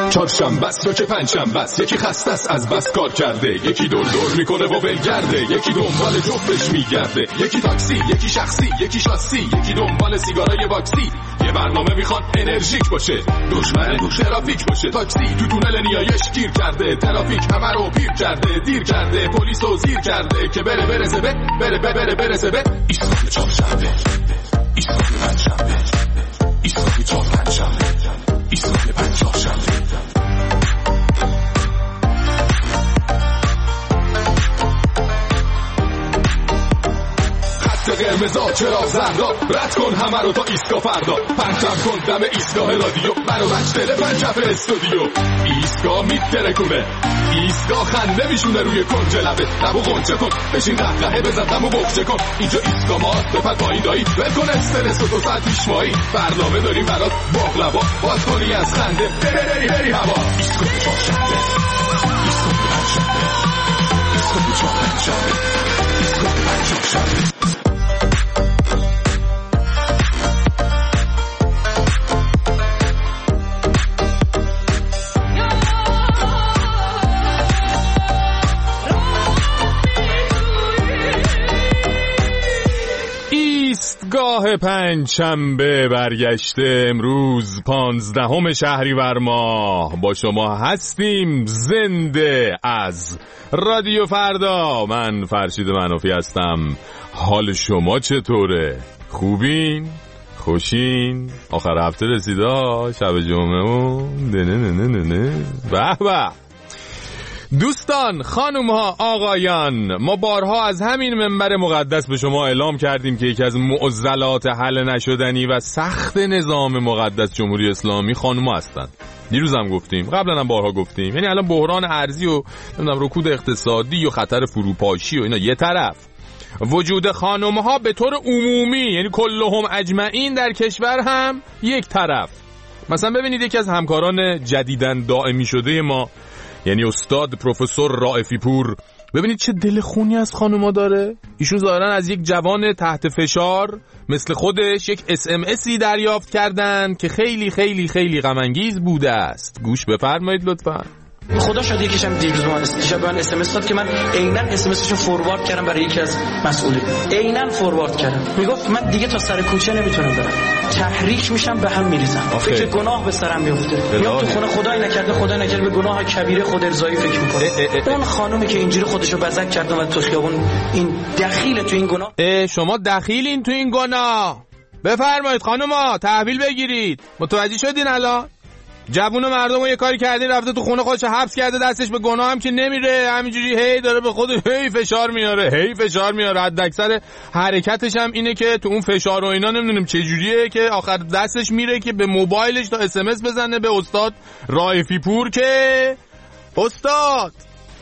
چهارشنبه است یا که پنجشنبه است، یکی خسته است از بس کار کرده، یکی دور میکنه و ولگرده، یکی دنبال جفتش میگرده، یکی تاکسی، یکی شخصی، یکی شاسی، یکی دنبال سیگارای واکسی. یه برنامه میخواد انرژیک باشه، دشمن ترافیک باشه. تاکسی تو تونل نیایش گیر کرده، ترافیک همه رو پیر کرده، دیر کرده، پلیس رو زیر کرده که برسه به ایستگاه چهارشنبه، ایستگاه پنجشنبه، ایستگاه چهارشنبه، ایستگاه پنجشنبه. قرمزا چرا زردا، رد کن همه رو تا ایستگاه فردا، پرچم کن دم ایستگاه رادیو، منو بچ دل پنجف استودیو. ایستگاه میترکونه، ایستگاه خنده میشونه روی کنج لبه، لبو غنچه کن بشین قهقهه بزن دمو بخچه کن. اینجا ایستگاه ماست بپر پایین دایی، ول کن استرس و تو ساعت پیشمایی، برنامه داریم برات باقلوا، باز کنی از خنده بری هوا. ایستگاه چهارشنبه، ایستگاه پنجشنبه، ایستگاه چهارشنبه، ایستگاه پنجشنبه. ایستگاه پنجشنبه برگشته. امروز 15 شهریور ماه با شما هستیم، زنده از رادیو فردا. من فرشید منافی هستم. حال شما چطوره؟ خوبین؟ خوشین؟ آخر هفته رسیده، شب جمعه و نه به. دوستان، خانوم ها، آقایان، ما بارها از همین منبر مقدس به شما اعلام کردیم که یکی از معضلات حل نشدنی و سخت نظام مقدس جمهوری اسلامی خانوم ها هستند. دیروز هم گفتیم، قبلا هم بارها گفتیم، یعنی الان بحران ارزی و رکود اقتصادی و خطر فروپاشی و اینا یه طرف، وجود خانوم ها به طور عمومی یعنی کلهم اجمعین در کشور هم یک طرف. مثلا ببینید یکی از همکاران جدیداً دائمی شده ما، یعنی استاد پروفسور رائفی پور، ببینید چه دل خونی از خانوما داره. ایشون ظاهرا از یک جوان تحت فشار مثل خودش یک اس‌ام‌اسی دریافت کردن که خیلی خیلی خیلی غم انگیز بوده است. گوش بفرمایید لطفاً. خدا شاید یکیشم دیروز من اس ام اس داد که من عیناً اس ام اسشو فوروارد کردم برای یکی از مسئولین، عیناً فوروارد کردم. میگفت من دیگه تا سر کوچه نمیتونم برم، تحریک میشم به هم میریزم، فکر گناه به سرم میفته، میام تو خونه خدای نکرده به گناه کبیره خود ارضایی فکر میکنه. اون خانومی که اینجوری خودشو بزک کرده و تو خیابون این دخیل تو این گناه. شما دخیلین تو این گناه. بفرمایید خانوما تحویل بگیرید. متوجه شدین الان؟ جوون مردمو یه کاری کردین، رفته تو خونه خودش حبس کرده، دستش به گناه هم که نمیره، همینجوری هی داره به خودش هی فشار میاره. حد اکثر حرکتش هم اینه که تو اون فشار و اینا نمیدونیم چه جوریه که آخر دستش میره که به موبایلش تا اس ام اس بزنه به استاد رائفی پور که استاد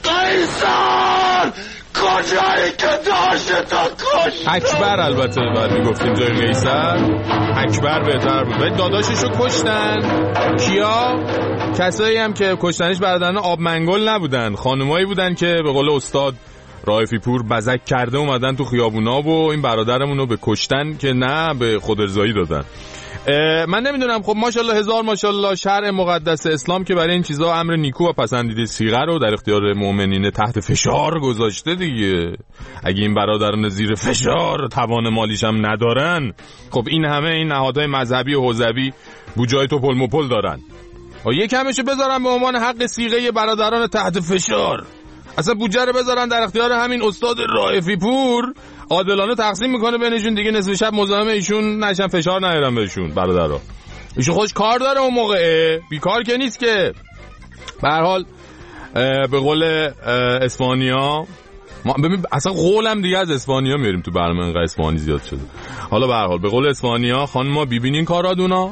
قیصر کجایی که داشته تا کشت اکبر، البته بعد میگفتیم جای قیصر اکبر بهتر بود. ولی داداششو کشتن. کیا؟ کسایی هم که کشتنش برادران آب منگل نبودن، خانمایی بودن که به قول استاد رائفی پور بزک کرده اومدن تو خیابونا و این برادرمونو به کشتن که نه به خود ارضایی دادن. من نمیدونم، خب ماشاءالله هزار ماشاءالله شرع مقدس اسلام که برای این چیزا امر نیکو و پسندیده صیغه رو در اختیار مؤمنین تحت فشار گذاشته دیگه. اگه این برادران زیر فشار توان مالیش هم ندارن، خب این همه این نهادهای مذهبی و حوزوی بوجای تو پل مپل دارن، یک همشو بذارن به عنوان حق صیغه برادران تحت فشار، اصلا بودجه رو بذارن در اختیار همین استاد رائفی پور، عادلانه تقسیم میکنه بینشون دیگه، نصف شب مزاحم ایشون نشن، فشار نیارن بهشون برادرها. ایشون خودش کار داره اون موقع، بیکار که نیست که. به هر حال به قول اسپانیا، ما ببین اصلا قولم دیگه از اسپانیا میاریم تو برنامه، انقدر اسپانی زیاد شده. حالا به هر حال به قول اسپانیا، خانم‌ها ببینین کارادونا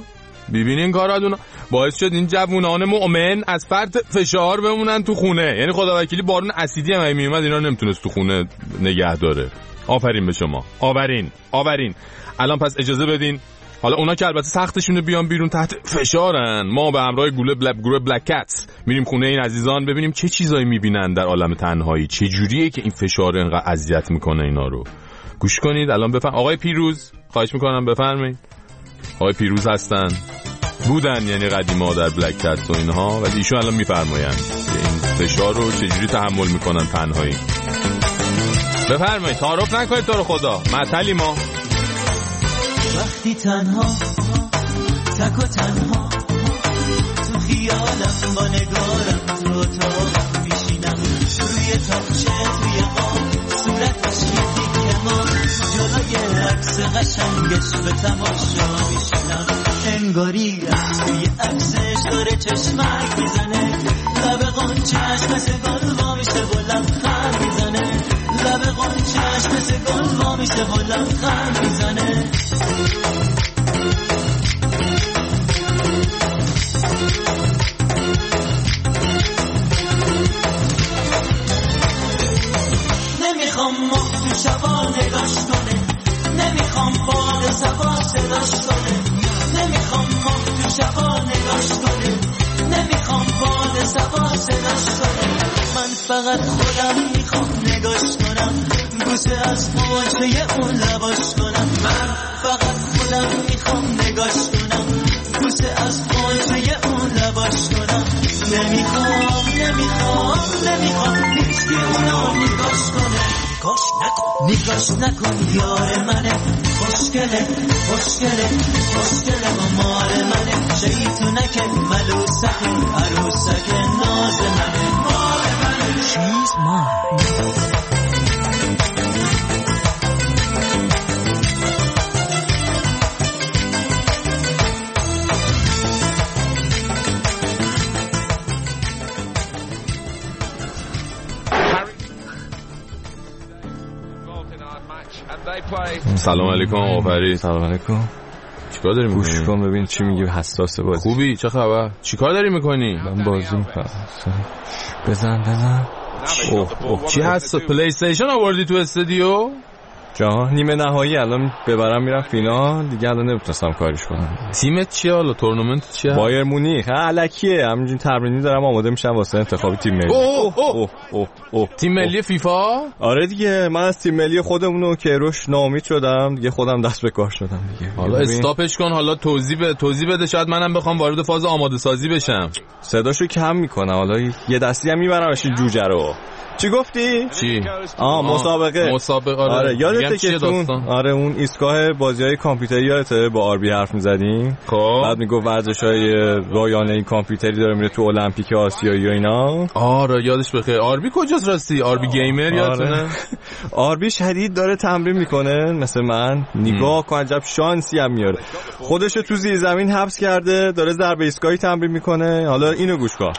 باعث شد این جوونان مؤمن از فرط فشار بمونن تو خونه. یعنی خدا وکیلی بارون اسیدی هم میومد اینا نمیتونست تو خونه نگه داره. آفرین به شما، آورین. الان پس اجازه بدین، حالا اونا که البته سختشونه بیان بیرون تحت فشارن، ما به همراه گروه بلک کتس میریم خونه این عزیزان ببینیم چه چیزایی میبینن در عالم تنهایی، چه جوریه که این فشار اینقدر اذیت میکنه اینا رو. گوش کنید الان بفهم. آقای پیروز خواهش میکنم بفرمایید. آقای پیروز هستن. بودن، یعنی قدیما در بلک کست و اینها، ولی ایشون الان میفرمایند این فشار رو چجوری تحمل میکنن تنهایی. بفرمایید، تعارف نکنید تو رو خدا، معطلی ما. وقتی تنها تک و تنها تو خیالم با نگارم تو اتاق میشینم، روی تاقچه توی قام صورتش یه دیگه ما، جلوی عکس قشنگش به تماشا میشینم، انگاری از توی عکسش داره چشمک میزنه، لب قنچه‌اش مثل گل وا میشه و لبخند میزنه، لب قنچه‌اش مثل گل وا میشه و لبخند میزنه. نمیخوام ماه تو شبا نگاش کنه، نمیخوام باد سبا صداش کنه، نمیخوام ماه تو شبا نگاش کنه، نمیخوام باد سبا صداش کنه، من فقط خودم میخوام نگاش کنم، بوسه از موجه اون لباش کنم، من فقط خودم میخوام نگاش کنم، بوسه از موجه اون لباش کنم، نمیخوام هیچکی اونو نگاش کنه، نگاش نکن یار منه، خوشگله مال منه، شیطونک ملوسک عروسک ناز منه، مال منه، she's mine. سلام علیکم آقا فرید. سلام علیکم. چیکار داری میکنی؟ گوش کن ببین چی میگی، حساس بازی. خوبی؟ چه خبر؟ چیکار داری میکنی؟ من بازی میکنم. بزن. اوه چی هست؟ پلی استیشن آوردی تو استودیو؟ جان نیمه نهایی الان ببرم میرم فینال دیگه، الان نمیتونستم کاریش کنم. تیمت چیه حالا؟ تورنمنت چیه؟ بایر مونیخ. الکیه، همینجوری تمرینی دارم آماده میشم واسه انتخاب تیم ملی. اوه تیم ملی فیفا؟ آره دیگه، من از تیم ملی خودمونو که روش ناامید شدم دیگه، خودم دست به کار شدم دیگه. حالا استاپش کن، حالا توضیح بده، شاید منم بخوام وارد فاز آماده سازی بشم. صداشو کم میکنم، حالا یه دستی هم میبرمش جوجه رو. چی گفتی؟ چی؟ مسابقه. آره یادته که آره اون ایستگاه بازی‌های کامپیوتری یادته با آربی حرف می‌زدیم؟ خب بعد میگفت ورزش‌های رایانه کامپیوتری داره میره تو المپیک آسیایی و اینا. آره یادش بخیر. آربی کجاست راستی؟ آربی گیمر یادتونه؟ آربی شدید داره تمرین میکنه مثل من، نگاه کن عجب شانسی هم میاره، خودشو تو زیر زمین حبس کرده داره ضربه ایستگاهی تمرین میکنه. حالا اینو گوش کن.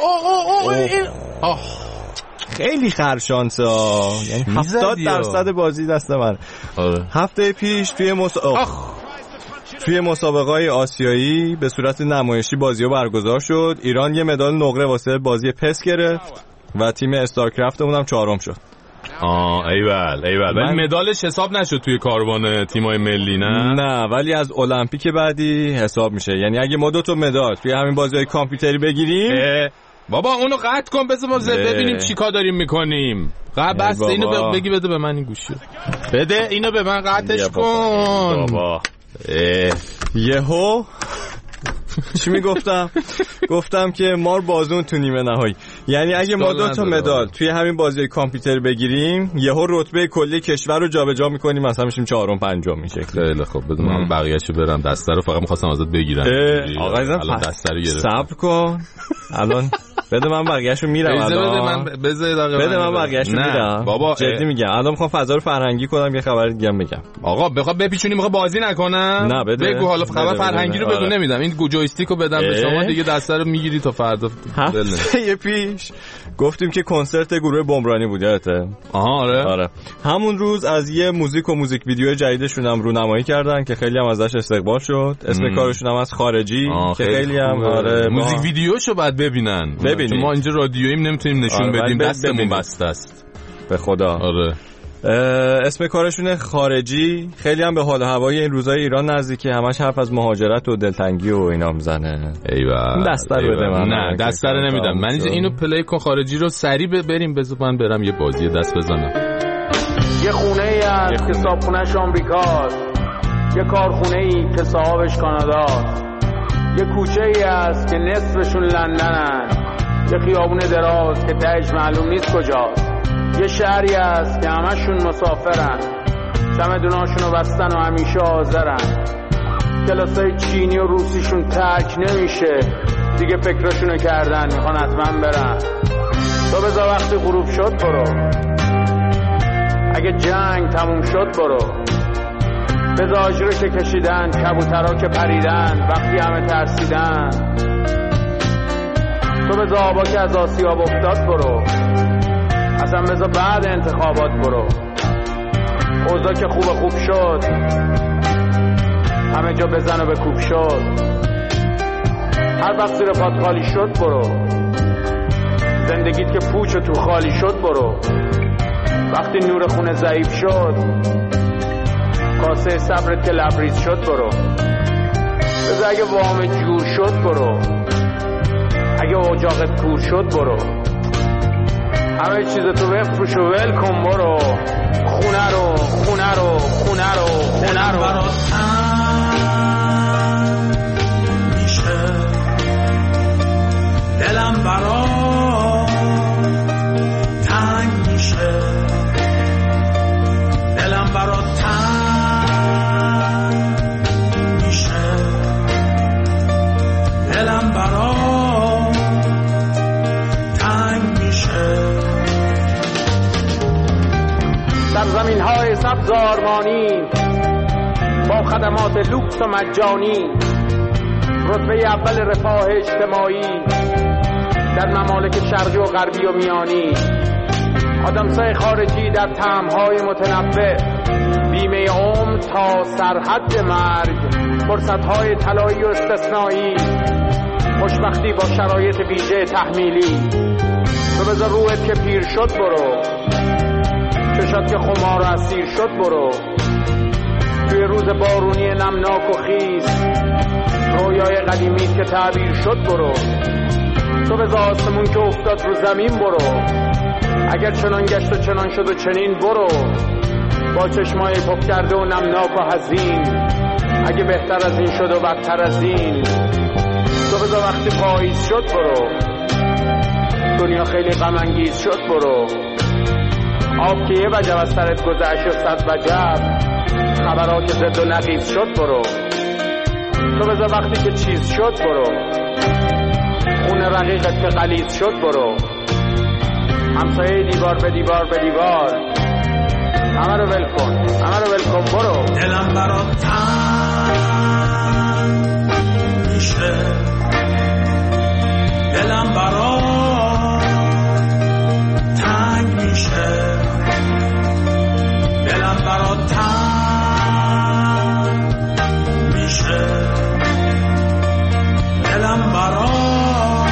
خیلی خرشانسه ها، یعنی 70% بازی دست من. هفته پیش توی مسابقه‌های آسیایی به صورت نمایشی بازی‌ها برگزار شد. ایران یه مدال نقره واسه بازی پس گرفت و تیم استارکرافتمون هم چهارم شد. ایول ولی مدالش حساب نشد توی کاروان تیمای ملی. نه ولی از المپیک بعدی حساب میشه، یعنی اگه ما 2 مدال توی همین بازی‌های کامپیوتری بگیریم. بابا اونو قطع کن، بذار ببینیم چی کار داریم میکنیم. بس اینو بگی بده به من این گوشی. بده اینو به من، قطعش کن بابا. یهو چی میگفتم؟ گفتم که مار بازون تو نیمه نهایی، یعنی اگه ما 2 مدال توی همین بازی کامپیوتر بگیریم یهو رتبه کلی کشور رو جابجا میکنیم، مثلا میشیم 4م 5م میشه. خیلی خوب، بذار من بقیه‌شو برم. دسته رو فقط می‌خواستم ازت بگیرم. آقا الان دسته رو گرفتم. صبر کن الان بده من بقیه‌شو میرم. الان بده من بقیه‌شو میرم. بابا جدی میگم، الان میخوام فضا رو فرهنگی کنم، یه خبر دیگه بگم. آقا بخوام بپیچونی، میخوام بازی نکنم. نه بده. بگو حالا خبر فرهنگی رو بگو. نمیدم این جویستیکو بدم به شما دیگه، دسته رو میگیری تا فردا. یه پیش گفتیم که کنسرت گروه بمرانی بود یادته؟ آره. همون روز از یه موزیک ویدیو جدیدشون هم رونمایی کردن که خیلی هم ازش استقبال شد. اسم کارشون هم از خارجی که خیلی هم موزیک ویدیوشو بعد ببینن. چون ما اینجا رادیوییم نمیتونیم نشون بدیم، دستمون بسته است به خدا. آره اسم کارشون خارجی، خیلی هم به حال و هوای این روزای ایران نزدیکه، همش حرف از مهاجرت و دلتنگی و اینا میزنه. ایول دسته رو بده من. نه دسته رو نمیدم من، اینو پلی کن خارجی رو سریع بریم. بذار من برم یه بازی دست بزنم. یه خونه ای هست که صاحبخونه‌اش آمریکاست، یه کارخونه ای که صاحبش کاناداست، یه کوچه ای هست که نصفشون لندنن، یه خیابون دراز که تهش معلوم نیست کجاست، یه شهری هست که همشون مسافرن، چمدوناشونو بستن و همیشه حاضرن، کلاسای چینی و روسیشون ترک نمیشه، دیگه فکرشونو کردن میخوان حتما برن. تو بذار وقتی غروب شد برو، اگه جنگ تموم شد برو، بذار آجرو که کشیدن، کبوترها که پریدن وقتی همه ترسیدن، تو بذار آبا که از آسیاب افتاد برو، اصلا بذار بعد انتخابات برو، اوضاع که خوب شد همه جا بزن و بکوب شد، هر وقت زیر پات خالی شد برو، زندگیت که پوچ و تو خالی شد برو، وقتی نور خونه ضعیف شد کاسه صبرت که لبریز شد برو، بذار اگه وام جور شد برو، اگه اجاقت کور شد برو، همه چیز تو بفروش و ول کن برو، خونه رو خونه رو خونه رو خونه رو دلم برات تنگ میشه، دلم برات تنگ میشه، دلم برات تنگ میشه. سرزمین های سبز آرمانی با خدمات لوکس و مجانی، رتبه اول رفاه اجتماعی در ممالک شرقی و غربی و میانی، آدمسای خارجی در طعم‌های متنوع، بیمه عمر تا سرحد مرگ، فرصت‌های طلایی و استثنایی، خوشبختی با شرایط ویژه تحمیلی. تو بذار روحت که پیر شد برو، چشات که خمار و اسیر شد برو، توی روز بارونی نمناک و خیس رویای قدیمیت که تعبیر شد برو، تو بذار آسمون که افتاد رو زمین برو، اگر چنان گشت و چنان شد و چنین برو، با چشمای پف کرده و نمناک و حزین، اگه بهتر از این شد و بدتر از این، تو بذار وقتی پاییز شد برو، دنیا خیلی غم انگیز شد برو، آب که یه وجب از سرت گذشت و صد وجب، خبرها که زد و نقیز شد برو، تو بذار وقتی که چیز شد برو، خونه رقیقت که غلیظ شد برو، همسایه دیوار به دیوار به دیوار، همه رو ول کن همه رو ول کن برو. دلم برات تنگ میشه، دلم برات تنگ میشه، دلم برات تنگ میشه، دلم برات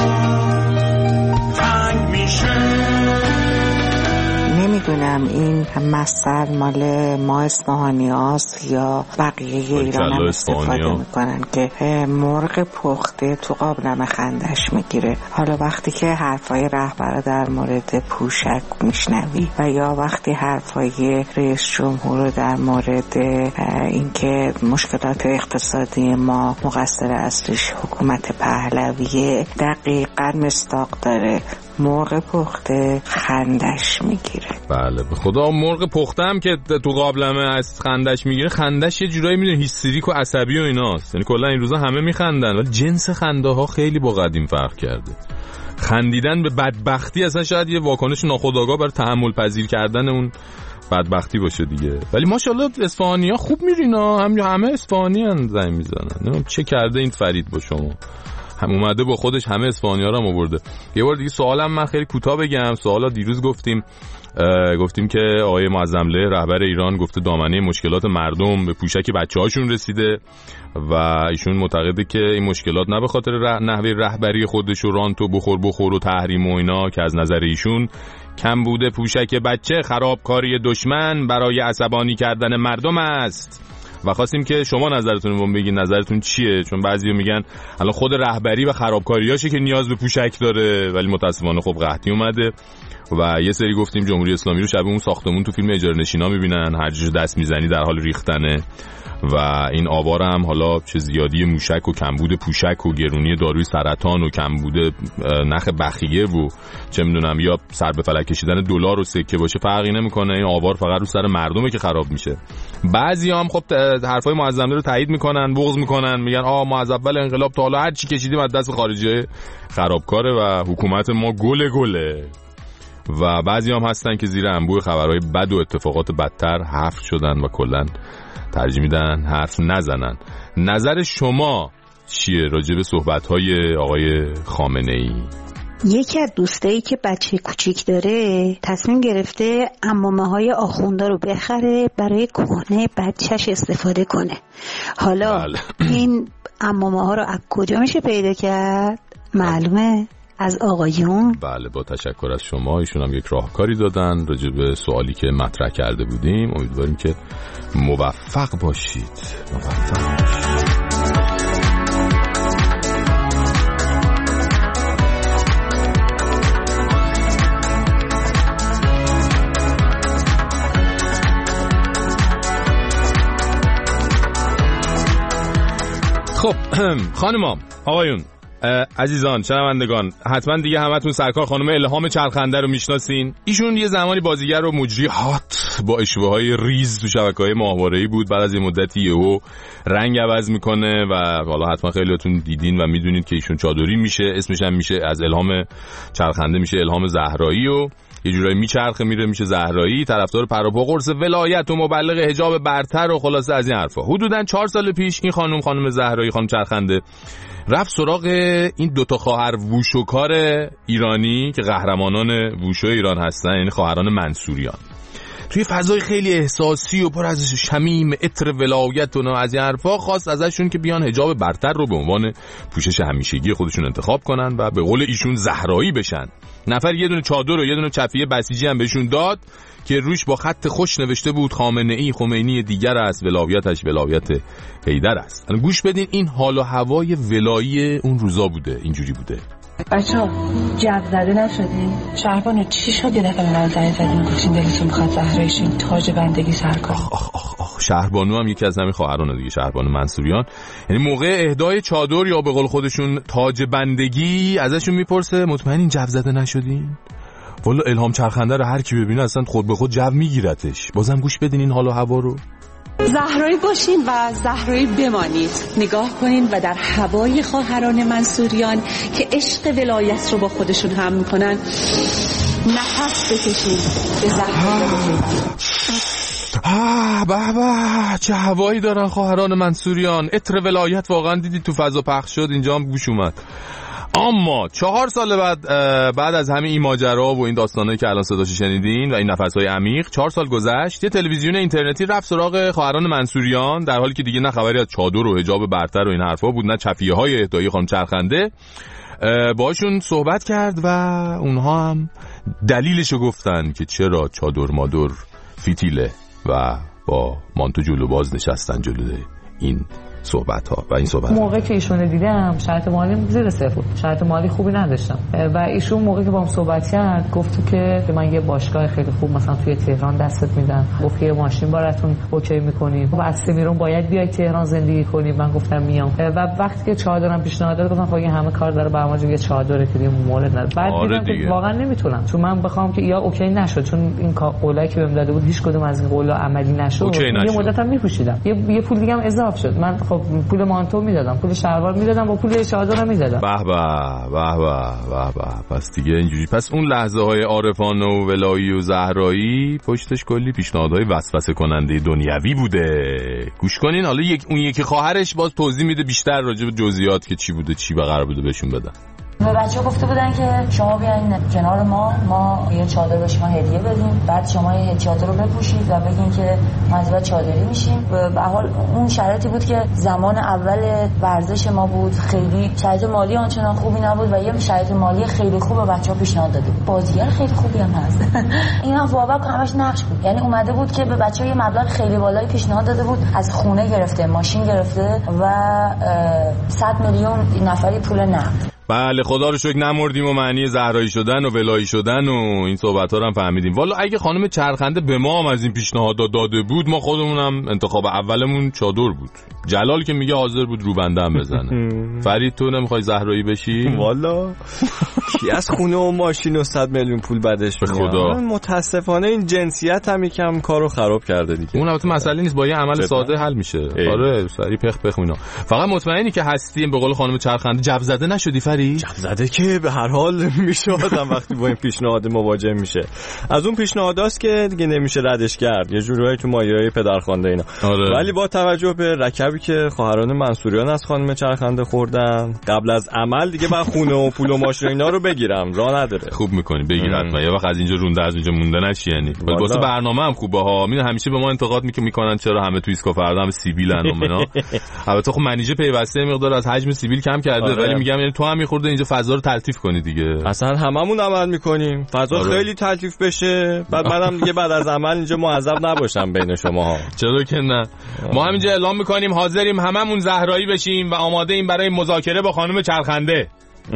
تنگ میشه. نمیدونم این مثل مال ما اصفهانی هاست یا بقیه ایران هم استفاده میکنن که مرغ پخته تو قابلمه خندش میگیره. حالا وقتی که حرفای رهبر در مورد پوشک میشنوی و یا وقتی حرفای رئیس جمهور رو در مورد اینکه مشکلات اقتصادی ما مقصر اصلیش حکومت پهلویه، دقیقاً مصداق داره. مرغ پخته خندش میگیره. بله به خدا مرغ پخته هم که تو قابلمه از خندش میگیره، خندش یه جورایی میدونی هیستریک و عصبی و ایناست، یعنی کلا این روزا همه میخندن ولی جنس خنده ها خیلی با قدیم فرق کرده. خندیدن به بدبختی اصلا شاید یه واکنش ناخودآگاه برای تحمل پذیر کردن اون بدبختی باشه دیگه. ولی ماشاءالله اصفهانی‌ها خوب میرینا، همه اصفهانیان زنگ میزنن. نمیدونم چه کرده این فرید با شما، هم اومده با خودش همه اصفهانی‌ها رو آورده. یه بار دیگه سوالم من خیلی کوتاه بگم. سوالا دیروز گفتیم که آقای معظمله رهبر ایران گفته دامنه مشکلات مردم به پوشک بچه‌هاشون رسیده و ایشون معتقده که این مشکلات نه به خاطر نحوه رهبری خودش و رانت و بخور و تحریم و اینا که از نظر ایشون کم بوده پوشک بچه خرابکاری دشمن برای عصبانی کردن مردم است. و خواستیم که شما نظرتون رو بگین، نظرتون چیه؟ چون بعضیا میگن الان خود رهبری و خرابکاریاشه که نیاز به پوشک داره، ولی متاسفانه خب قحطی اومده. و یه سری گفتیم جمهوری اسلامی رو شبیه اون ساختمون تو فیلم اجاره نشینا میبینن، هر جوری دست میزنی در حال ریختنه. و این آوار هم حالا چه زیادی موشک و کمبود پوشک و گرونی داروی سرطان و کمبود نخ بخیه و چه میدونم یا سر به فلک کشیدن دلار و سکه باشه فرقی نمیکنه، این آوار فقط رو سر مردمه که خراب میشه. بعضیا هم خب حرفای معظم رو تایید میکنن، بغض میکنن، میگن ما از اول انقلاب تا حالا هر چی کشیدیم از دست خارجی خرابکاره و حکومت ما گله. و بعضی هم هستن که زیر انبوه خبرهای بد و اتفاقات بدتر حرف شدن و کلن ترجیح میدن حرف نزنن. نظر شما چیه راجع به صحبت‌های آقای خامنه‌ای؟ یکی از دوستایی که بچه کوچیک داره تصمیم گرفته عمامه‌های آخوندا رو بخره برای کهنه بچهش استفاده کنه. حالا این عمامه‌ها رو از کجا میشه پیدا کرد؟ معلومه از آقایون. بله، با تشکر از شما. ایشون هم یک راهکاری دادن راجع به سوالی که مطرح کرده بودیم. امیدواریم که موفق باشید. خب خانم‌ها، آقایون، عزیزان، شنوندگان، حتما دیگه همتون سرکار خانم الهام چرخنده رو میشناسین. ایشون یه زمانی بازیگر و مجری هات با اشوه‌های ریز تو شبکه‌های ماهواره‌ای بود. بعد از یه مدتی یهو رنگ عوض میکنه و حالا حتما خیلیاتون دیدین و میدونید که ایشون چادری میشه. اسمش هم میشه از الهام چرخنده میشه الهام زهرایی و یه جورایی میچرخه میره میشه زهرایی، طرفدار پروپا قرص ولایت و مبلغ حجاب برتر و خلاصه از این حرفا. حدوداً 4 سال پیش این خانم زهرایی، خانم چرخنده، رفت سراغ این دوتا خواهر ووشوکار ایرانی که قهرمانان ووشو ایران هستن، یعنی خواهران منصوریان. توی فضای خیلی احساسی و پر از شمیم عطر ولایت و از این حرفا خواست ازشون که بیان حجاب برتر رو به عنوان پوشش همیشگی خودشون انتخاب کنن و به قول ایشون زهرایی بشن. نفر یه دونه چادر و یه دونه چفیه بسیجی هم بهشون داد که روش با خط خوش نوشته بود خامنه‌ای خمینی دیگر است، ولایتش ولایت حیدر است. گوش بدین، این حال و هوای ولایی اون روزا بوده، اینجوری بوده. بچه‌ها جو زده نشدین؟ شهربانو چی شد یه دفعه من زنگ زدین گفتین دلتون می‌خواد زهرایشین تاج بندگی سر کنین؟ شهربانو هم یکی از همین خواهرانه دیگه، شهربانو منصوریان. یعنی موقع اهدای چادر یا به قول خودشون تاج بندگی ازشون میپرسه مطمئنین جو زده نشدین؟ والا الهام چرخنده رو هر کی ببینه اصلا خود به خود جو میگیرتش. بازم گوش بدین این حال و هوا رو. زهرایی باشین و زهرایی بمانید. نگاه کنین و در هوای خواهران منصوریان که عشق ولایت رو با خودشون هم میکنن نفس بکشین به زهرایی. به چه هوایی دارن خواهران منصوریان. عطر ولایت واقعا دیدید تو فضا پخش شد، اینجا هم گوش اومد. اما 4 سال بعد از همین این ماجرا و این داستانایی که الان صداشو شنیدین و این نفس‌های عمیق، 4 سال گذشت، یه تلویزیون اینترنتی رفت سراغ خواهران منصوریان در حالی که دیگه نه خبری از چادر و حجاب برتر و این حرفا بود، نه چفیه‌های اهدایی خانم چرخنده. باشون صحبت کرد و اونها هم دلیلشو گفتن که چرا چادر مادر فیتیله و با مانتو جلو باز نشستن جلوی این صحبت ها و این صحبت موقعی که ایشون دیدم شرط مالی زیر صفر بود، شرط مالی خوبی نداشتم و ایشون موقعی که با هم صحبت کرد گفت که من یه باشگاه خیلی خوب مثلا توی تهران دستت میدم، گفت یه ماشین براتون اوکی میکنیم و از سمیرون باید بیای تهران زندگی کنی. من گفتم میام و وقتی که چادرم پیشنهاد داد گفتم خب این همه کار داره برام یه چادره که دیگه مورد نداره. بعد دیدم که واقعا نمیتونم، چون من بخوام که یا اوکی نشد، چون این قولایی که بهم داده بود هیچ کدوم از این قولا عملی نشد. یه مدتم میپوشیدم، یه پول دیگه هم اضافه شد. من خب پول مانتو میدادم، پول شلوار میدادم و پول چادرم میدادم. به پس دیگه اینجوری. پس اون لحظه های عارفانه و ولایی و زهرایی پشتش کلی پیشنهادهای وسوسه کننده دنیوی بوده. گوش کنین حالا اون یکی خواهرش باز توضیح میده بیشتر راجع به جزئیات که چی بوده چی به قرار بوده بهشون بدن. به بچه‌ها گفته بودن که شما بیاین کنار ما یه چادر به شما هدیه بدیم، بعد شما یه چادر رو بپوشید و بگین که ما از بعد چادری میشیم. به حال اون شرایطی بود که زمان اول ورزش ما بود، خیلی شرایط مالی آنچنان خوبی نبود و یه شرایط مالی خیلی خوب به بچه‌ها پیشنهاد داده بود. بازیگر خیلی خوبی هم هست. اینا بابا همش نقش بود، یعنی اومده بود که به بچه‌ها یه مبلغ خیلی بالایی پیشنهاد داده بود، از خونه گرفته، ماشین گرفته و 100 میلیون نفری پول نقد. بله خدا رو شکر نمردیم و معنی زهرایی شدن و ولایی شدن و این صحبت‌ها رو هم فهمیدیم. والا اگه خانم چرخنده به ما هم از این پیشنهادات داده بود، ما خودمونم انتخاب اولمون چادر بود. جلال که میگه حاضر بود روبنده هم بزنه. فرید تو نمیخوای زهرایی بشی؟ والا کی از خونه و ماشین و 100 میلیون پول بدش به خدا. متاسفانه این جنسیت هم یکم کارو خراب کرده دیگه. اون البته مسئله نیست، با یه عمل ساده حل میشه. آره سری پخ اینا. فقط مطمئنی که هستیم به قول خانم چرخنده جب زده نشدی فرید؟ جب زده که به هر حال میشه آدم وقتی با این پیشنهاد مواجه میشه. از اون پیشنهاداست که دیگه نمیشه ردش کرد. یه جورایی تو مایه‌های پدرخوانده اینا. آره. ولی با توجه به رکبی که خواهران منصوریان از خانم چرخنده خوردن، قبل از عمل دیگه من خونه و پول و ماشین اینا رو بگیرم، راه نداره. خوب میکنی بگیر حتما. یه وقت از اینجا رونده از اونجا مونده نشی. یعنی واسه برنامه هم خوبه ها. میدون همیشه به ما انتقاد میکنن چرا همه تو ایسکا فردا هم سیبیلن و اینا. البته خب منیجه پیوسته مقدار از حجم سیبیل کم کرده. ولی میگم یعنی تو هم میخورده اینجا فضا رو تلطیف کنی دیگه. اصلا هممون عمل میکنیم فضا خیلی تلطیف بشه، بعد منم دیگه بعد از عمل اینجا معذب نباشم بین شماها. چرا که نه. ما همینجا اعلام میکنیم حاضریم هممون زهرایی بشیم و آماده ایم برای مذاکره با خانم چرخنده.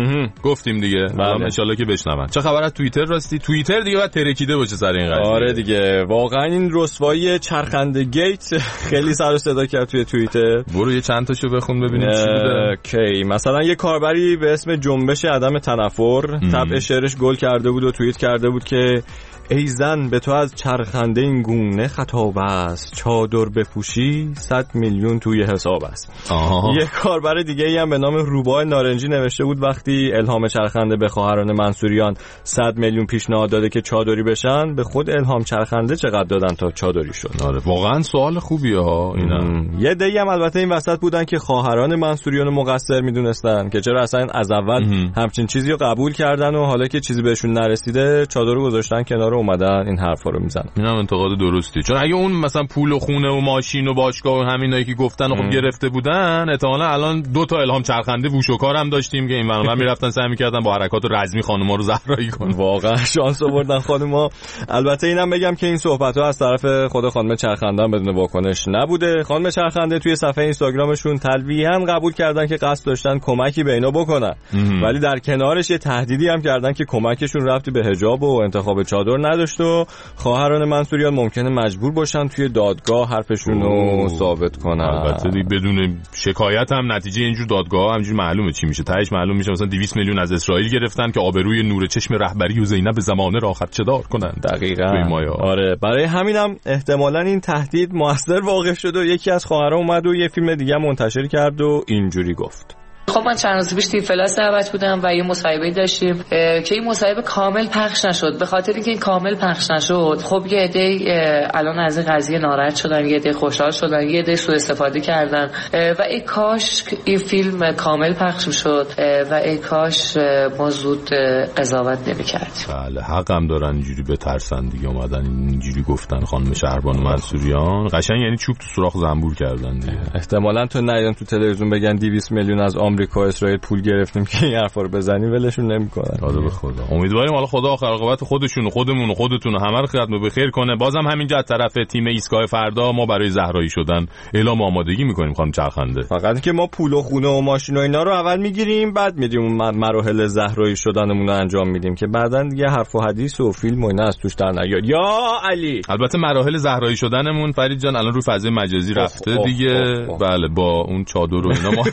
گفتیم دیگه. ان شاءالله که بشنون. چه خبر از توییتر راستی؟ توییتر دیگه بعد ترکیده باشه سر این قضیه. آره دیگه واقعا این رسوایی چرخنده گیت خیلی سر و صدا کرد توی توییتر. برو یه چند تاشو بخون ببینیم چی بوده. کی مثلا یه کاربری به اسم جنبش عدم تنفر طبع شعرش گل کرده بود و توییت کرده بود که ای زن به تو از چرخنده این گونه خطاب است، چادر بپوشی 100 میلیون توی حساب است. یه کاربر دیگه ای هم به نام روباه نارنجی نوشته بود وقتی الهام چرخنده به خواهران منصوریان 100 میلیون پیشنهاد داده که چادری بشن، به خود الهام چرخنده چقدر دادن تا چادری شد. آره واقعا سوال خوبیه ها اینا. یه دیگه هم البته این وسط بودن که خواهران منصوریان رو مقصر میدونستن که چرا اصلا از اول همچین چیزی رو قبول کردن و حالا که چیزی بهشون نرسیده چادر رو گذاشتن کنار اومدن این حرفا رو میزنن. اینم انتقاد درستی، چون اگه اون مثلا پول و خونه و ماشین و باشگاه و همینایی که گفتن خب گرفته بودن، احتمالاً الان 2 تا الهام چرخنده ووشوکار هم داشتیم که این ورانور میرفتن سعی میکردن با حرکات رزمی خانوما رو زهرایی کنن. واقعا شانس آوردن خانوما. البته اینم بگم که این صحبت‌ها از طرف خود خانم چرخنده هم بدون واکنش نبوده. خانم چرخنده توی صفحه اینستاگرامشون تلویحاً قبول کردن که قصد داشتن کمکی به اینا بکنن، ولی در کنارش یه تهدیدی هم کردن که کمکشون ربطی به حجاب و انتخاب چادر نداشت و خواهران منصوریان ممکنه مجبور باشن توی دادگاه حرفشون رو ثابت کنن. البته بدون شکایت هم نتیجه اینجور دادگاه همینجور معلومه چی میشه. تهش معلوم میشه مثلا 200 میلیون از اسرائیل گرفتن که آبروی نور چشم رهبری و زینب زمانه را خدشه‌دار کنن. دقیقاً. آره برای همینم احتمالاً این تهدید موثر واقع شد و یکی از خواهران اومد و یه فیلم دیگه منتشر کرد و اینجوری گفت. خب من چند روز پیش توی فلاس دعوت بودم و یه مصاحبه داشتیم که این مصاحبه کامل پخش نشد. به خاطر اینکه این کامل پخش نشد خب یه عده الان از این قضیه ناراحت شدن، یه عده خوشحال شدن، یه عده سوء استفاده کردن و ای کاش این فیلم کامل پخش میشد و ای کاش ما زود قضاوت نمی‌کردیم. بله حق هم دارن اینجوری بترسن دیگه، اومدن اینجوری گفتن خانم شهربانو منصوریان قشنگ یعنی چوب تو سوراخ زنبور کردن دیگه. احتمالاً تو ندیدن تو تلویزیون بگن 200 میلیون از آمریکا اسرائیل پول گرفتیم که این حرفا رو بزنیم، ولشون نمیکنن. آره به خدا امیدواریم حالا خدا آخر عاقبت خودشون و خودمون و خودتون همه رو خدمت بخیر کنه. بازم همینجا از طرف تیم ایستگاه فردا ما برای زهرایی شدن اعلام آمادگی میکنیم خانم چرخنده. فقط که ما پول و خونه و ماشین و اینا رو اول میگیریم بعد میدیم مراحل زهرایی شدنمون رو انجام میدیم که بعدن دیگه حرف و حدیث و فیلم و اینا از توش در نیاد. یا علی البته مراحل زهرایی شدنمون فرید جان الان رو فضای مجازی رفته دیگه. بله با اون چادر و اینا ما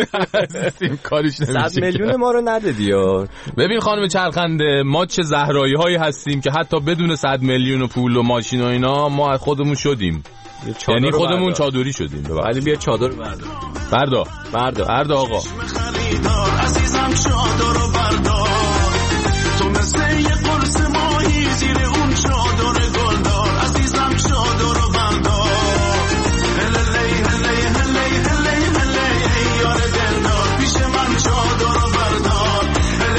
کاریش نمیشه. 100 میلیون ما رو ندادی یا. ببین خانم چرخنده ما چه زهرایی هایی هستیم که حتی بدون 100 میلیون و پول و ماشین و اینا ما خودمون شدیم، یعنی خودمون چادری شدیم. ولی بیا چادر بردا آقا. عزیزم چادر رو بردار، تو مثل یه قرص ماهی زیر اون چادر گلدار. عزیزم چادر رو بردار، هلی هلی هلی هلی هلی یار دلدار، پیش من چادر رو بردار،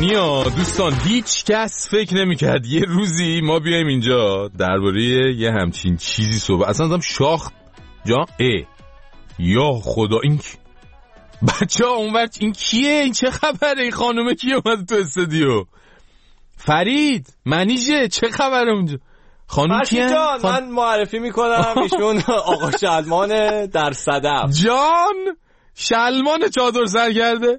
اینیا دوستان هیچ کس فکر نمی‌کرد یه روزی ما بیایم اینجا درباره یه همچین چیزی صحبت. اصلا شاخ جان یا خدا این بچه‌ها اونور این کیه؟ این چه خبره؟ این خانومه کیه اومده تو استودیو؟ فرید منیژه چه خبره اونجا؟ خانم کیه؟ من معرفی میکنم ایشون آقا شلمان در صدف. جان شلمان چادر سر کرده؟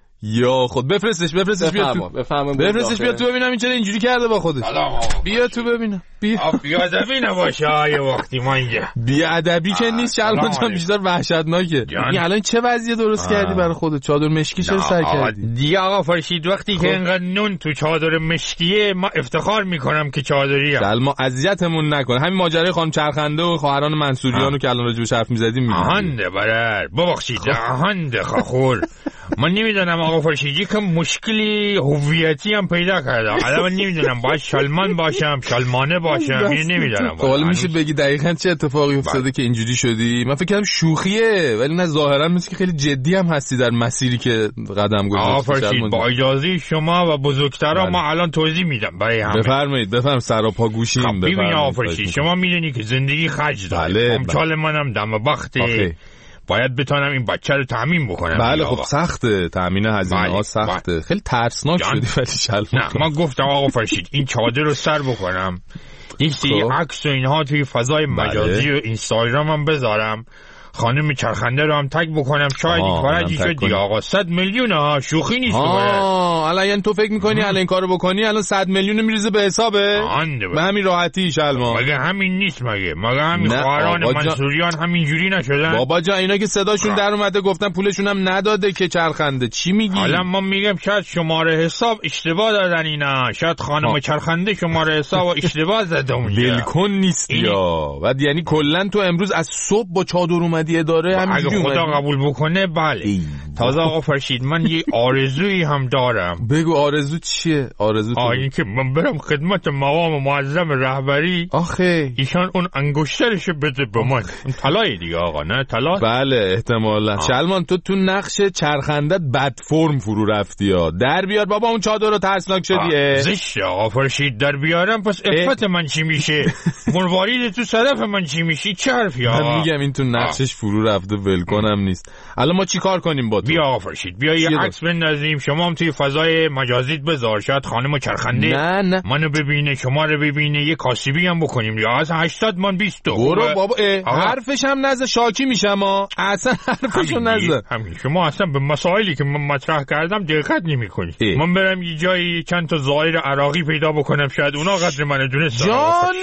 یا خود بفرستش بیا تو. بفرستش بیا تو ببینم این چرا اینجوری کرده با خودش. بیا تو ببینم. بیا ادبی نباشه یه وقتی ما اینجا. بی ادبی که نیست شلمان جان، بیشتر وحشتناکه. این الان چه وضعیه درست کردی برای خودت؟ چادر مشکی چرا سر کردی؟ دیگه آقا فرشید وقتی که اینقدر نون تو چادر مشکیه ما افتخار میکنم که چادریه. شلما اذیتمون نکن. همین ماجرای خانم چرخنده و خواهران منصوریانو که الان راجعش حرف می‌زدیم میگم. آهنده برار ببخشید آهنده خاخور. من نمیدونم آقا فرشیدی که مشکلی هویتی هم پیدا کردم. الان نمیدونم باید شلمان باشم شلمانه باشم نمیدونم. حالا میشه بگی دقیقاً چه اتفاقی افتاده که اینجوری شدی؟ من فکر کردم شوخیه ولی نه ظاهرا مثل که خیلی جدی هم هستی در مسیری که قدم گذاشتی. آقا فرشید با اجازه شما و بزرگترا ما الان توضیح میدم برای همه. بفرمایید سراپا گوشیم. ببین آقا فرشید شما میدونی که زندگی خرج داره. امچال منم دم وقته باید بتونم این بچه رو تامین بکنم. بله خب سخته تامین هزینه ها سخته. خیلی ترسناک شدی ولی شلمان. نه من گفتم آقا فرشید این چادر رو سر بکنم این سری عکس و اینها توی فضای مجازی و اینستاگرام هم بذارم خانم چرخنده رو هم تگ بکنم شاید این فرجی شد دیگه آقا 100 میلیون ها شوخی نیست. الان یعنی تو فکر میکنی الان این کارو بکنی الان 100 میلیون میریزه به حسابه به همین راحتی شلمان؟ مگه همین نیست مگه همین خواهران منصوریان همین جوری نشدن؟ بابا جان اینا که صداشون در اومده گفتن پولشون هم نداده که چرخنده. چی میگی؟ حالا ما میگم شاید شماره حساب اشتباه دادن اینا. شاید خانم چرخنده شماره حساب اشتباه زده اونجا. بالکن نیست یا بعد یعنی کلا تو امروز از صبح با چادر اداره اگه خدا قبول بکنه بله. تازه آقا فرشید من یه آرزویی هم دارم. بگو آرزو چیه؟ آرزو این که من برم خدمت مقام معظم رهبری آخه ایشان اون انگشترشو بده به من. اون طلای دیگه آقا نه طلا؟ بله احتمالاً. شلمان تو نقش چرخندت بد فرم فرو رفتی ها. در بیار بابا اون چادر رو ترسناک شدیه. زشت آقا فرشید در بیارم پس افت من چی میشه؟ مروارید تو صدف من چی میشه؟ چه حرفی آقا؟ من میگم این تو نقشش فرو رفته ولکنم نیست. الان ما چی کار کنیم با تو؟ بیا آقا فرشید بیا یه عکس بندازیم شما هم توی فضای مجازیت بذار شاید خانم چرخنده نه منو ببینه شما رو ببینه یه کاسبی هم بکنیم یا از 80 من 20 برو بابا حرفش هم نزد شاکی میشم ها اصلا حرفشو نزد. همین شما اصلا به مسائلی که من مطرح کردم دقت نمی‌کنی. من برم یه جایی چند تا زائر عراقی پیدا بکنم شاید اونا قدر منو دونستن. جان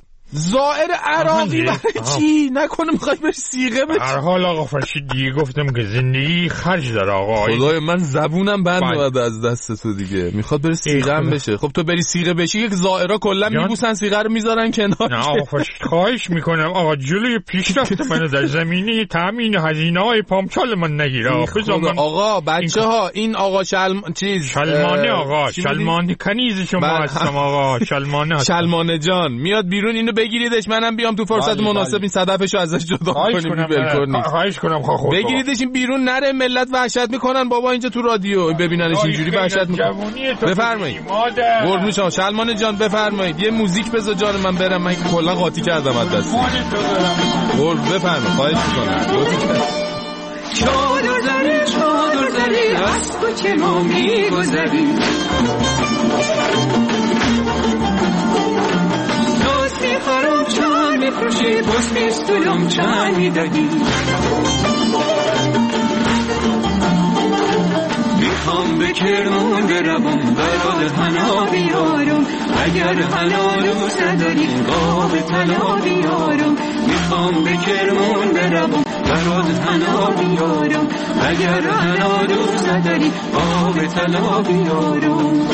زائر عراقی برای چی؟ نکنه میخوای بری سیغه بچی؟ هر حال آقا فرشید دیگه گفتم که زندگی خرج داره آقا. خدای من زبونم بند اومده از دست تو دیگه. میخواد بری سیغه هم بشه. خب تو بری سیغه بشی یک زائرا کلا میبوسن سیغه رو میذارن کنار. نه آقا فرشید خواهش میکنم آقا جلوی پیشرفت منو در زمینه تامین هزینه‌های پامچال من نگیره. آقا بچه‌ها این آقا شلمانه آقا شلمانه کنیز شما هستم آقا شلمانه جان میاد بیرون اینو بگیریدش منم بیام تو فرصت مناسب این صدفشو ازش جدا کنیم. خواهش کنم بگیریدش این بیرون نره ملت وحشت میکنن بابا اینجا تو رادیو ببیننش اینجوری وحشت میکنن. بفرمایید قربون شما شلمان جان بفرمایید یه موزیک بذار جان من برم من کلا قاطی کردم از دست. بفرمایید خواهش میکنم. چادر زری از کوچه ما میگذری خراب چان میفروشی باز میستولم چان میدادی میخوام به کرمون بروم برای حنا بیارم اگر حنا دوست نداری قاب طلا بیارم میخوام به کرمون بروم برای حنا بیارم اگر حنا دوست نداری قاب طلا بیارم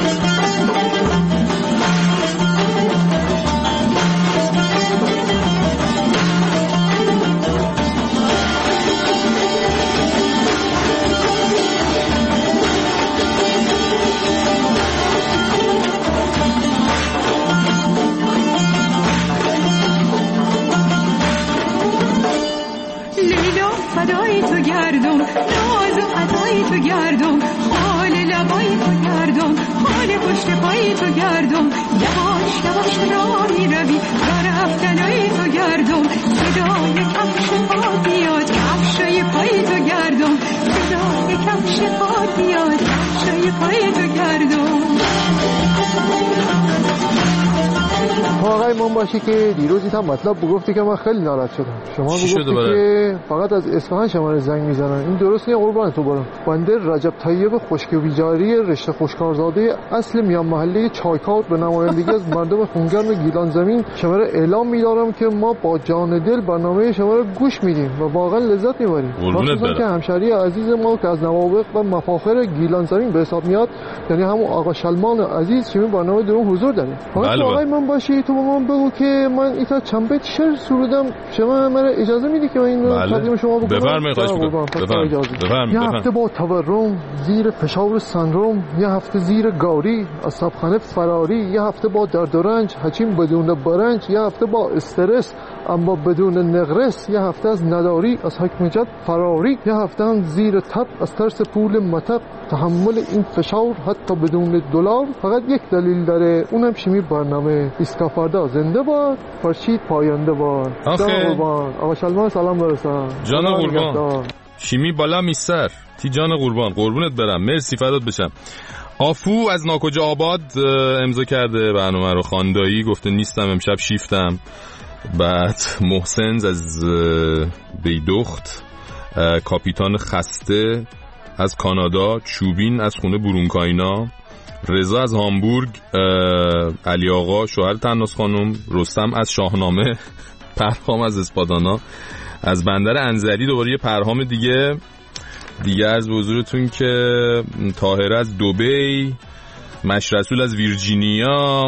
فدای تو گردم ناز و عطای تو گردم حال لبای تو گردم آقای منباشی که دیروزی هم مطلب گفتی که من خیلی ناراحت شدم. شما گفتی که فقط از اصفهان شما رو زنگ میزنن. این درست نیست قربان تو برم. بنده رجب طیب خشکویجاری رشته خوشکارزاده اصل میان محله چایکار به نمایندگی از مردم خونگرم گیلان زمین شما رو اعلام می‌دارم که ما با جان دل برنامه شما رو گوش میدیم و واقعا لذت می‌بریم. خصوصا که همشهری عزیز ما که از نوابغ و مفاخر گیلان زمین به حساب میاد، یعنی همون آقا شلمان عزیز شما برنامه درون حضور داریم. آقای منباشی تو من بگو که من ایتا چند بیت شعر سرودم، شما من اجازه میدی که من این تقدیم شما بکنم؟ بفرمایید. یه هفته با تورم زیر فشار سندروم، یه هفته زیر گاری از صبخانه فراری، یه هفته با درد و رنج حکیم بدون برنج، یه هفته با استرس اما بدون نقرس، یه هفته از نداری از حکم جد فراری، یه هفته هم زیر تب از ترس پول مطب، تحمل این فشار حتی بدون دلار فقط یک دلیل داره، اونم شیمی برنامه. اسکافاردا زنده باد، فرشید پاینده باد. قربان آقا شلمان سلام برسان. جان قربان شیمی بالا میسر تی جان قربونت برم، مرسی فدات بشم. آفو از ناکجا آباد امضا کرده برنامه رو، خاندایی گفته نیستم امشب شیفتم. بعد محسن از بیدخت، کاپیتان خسته از کانادا، چوبین از خونه برونکاینا، رضا از هامبورگ، علی آقا شوهر تناس خانم، رستم از شاهنامه، پرهام از اسپادانا، از بندر انزلی دوباره یه پرهام دیگه از حضورتون که طاهره از دبی، مشرسول از ویرجینیا،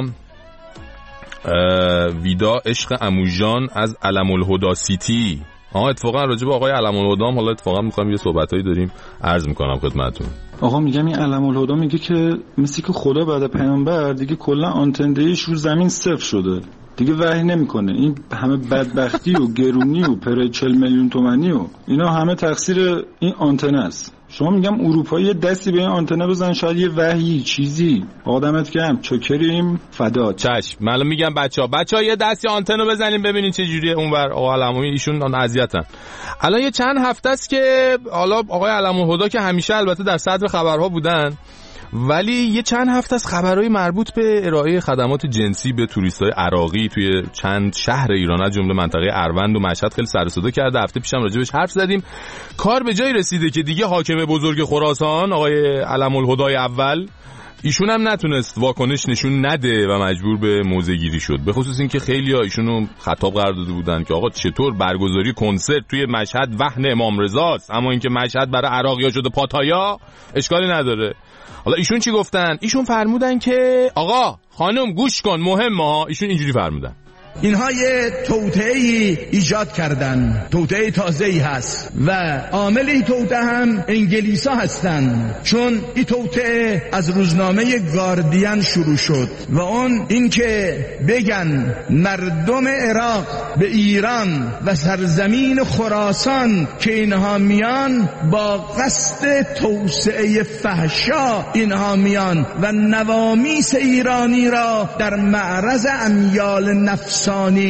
ویدا عشق عموجان از علم الهدا سیتی. اتفاقا راجع به آقای علم الهدا حالا اتفاقا می‌خوام یه صحبتایی داریم، عرض می‌کنم خدمتتون. آقا میگم این علم الهدا میگه که مثل که خدا بعد پیامبر دیگه کلا آنتنده‌ایش رو زمین صفر شده، دیگه وحی نمیکنه. این همه بدبختی و گرونی و پر 40 میلیون تومانی و اینا همه تقصیر این آنتنه است. شما میگم اروپایی دستی به این آنتنه بزن، شاید یه وحی چیزی. آدمت گرم، چکریم، فدا. چشم. من میگم بچه‌ها یه دستی آنتنو بزنیم ببینین چه جوریه اونور. آقا علموی ایشون اذیتن. الان یه چند هفته است که حالا آقای علم الهدا که همیشه البته در صدر خبرها بودن، ولی یه چند هفته از خبرهای مربوط به ارائه خدمات جنسی به توریستای عراقی توی چند شهر ایران از جمله منطقه اروند و مشهد خیلی سر و صدا کرده. هفته پیشم راجبش حرف زدیم. کار به جایی رسیده که دیگه حاکم بزرگ خراسان آقای علم الهدای اول ایشون هم نتونست واکنش نشون نده و مجبور به موضع‌گیری شد. به خصوص اینکه خیلی‌ها ایشونو خطاب قرار داده بودن که آقا چطور برگزاری کنسرت توی مشهد وهن امام رضاست، اما اینکه مشهد برای عراقی‌ها شده پاتایا اشکالی نداره. حالا ایشون چی گفتن؟ ایشون فرمودن که آقا خانم گوش کن مهمه. ایشون اینجوری فرمودن: اینها یه توطئه‌ای ایجاد کردن، توطئه تازه‌ای هست و عامل این توطئه هم انگلیسا هستن، چون این توطئه از روزنامه گاردین شروع شد و اون اینکه بگن مردم عراق به ایران و سرزمین خراسان که اینها میان با قصد توسعه فحشا اینها میان و نوامیس ایرانی را در معرض امیال نفس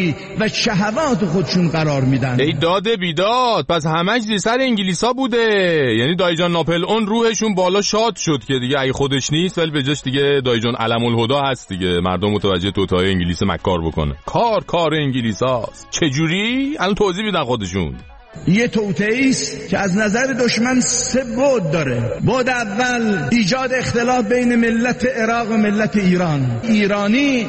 و شهوات خودشون قرار میدن. ای داده بیداد، پس همش زیر سر انگلیسا بوده. یعنی دایجان ناپل اون روحشون بالا شاد شد که دیگه ای خودش نیست ولی به جاش دیگه دایجان علم الهدا هست دیگه. مردم متوجه توطئه انگلیس مکار بکنه. کار انگلیساست. چجوری؟ الان توضیح میدن خودشون. یه توطئه‌ای است که از نظر دشمن 3 بعد داره. بعد اول ایجاد اختلاف بین ملت عراق و ملت ایران. ایرانی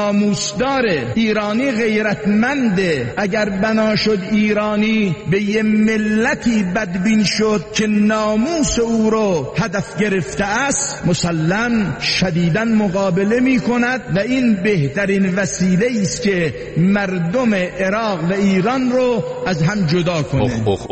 ناموسداره، ایرانی غیرتمنده. اگر بنا شد ایرانی به یه ملتی بدبین شد که ناموس او رو هدف گرفته است، مسلم شدیداً مقابله می کند و این بهترین وسیله است که مردم عراق و ایران رو از هم جدا کنه.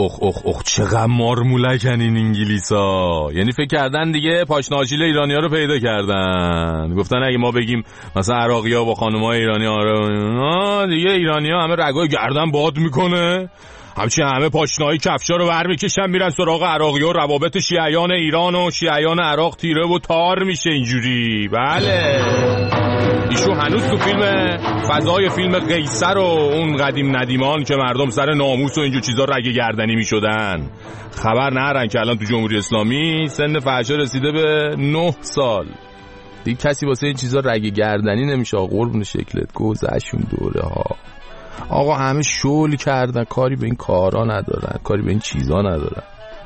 اخ چقدر مارمولکن این انگلیسا. یعنی فکر کردن دیگه پاشناشیل ایرانی‌ها رو پیدا کردن. گفتن اگه ما بگیم مثلا عراقی‌ها با خانم‌های ایرانی‌ها دیگه ایرانی‌ها همه رگای گردن باد میکنه، همچین همه پاشنه‌های کفشا رو ور میکشن میرن سراغ عراقی‌ها. روابط شیعیان ایران و شیعیان عراق تیره و تار میشه اینجوری. بله ایشون هنوز تو فضای فیلم قیصر و اون قدیم ندیمان که مردم سر ناموس و اینجور چیزا رگ گردنی میشدن خبر نرن که الان تو جمهوری اسلامی سن فحشا رسیده به 9 سال. دیگه کسی واسه این چیزا رگ گردنی نمیشه. قربون شکلت گذشون دوره ها آقا، همه شل کردن، کاری به این کارا ندارن، کاری به این چیزا ندارن.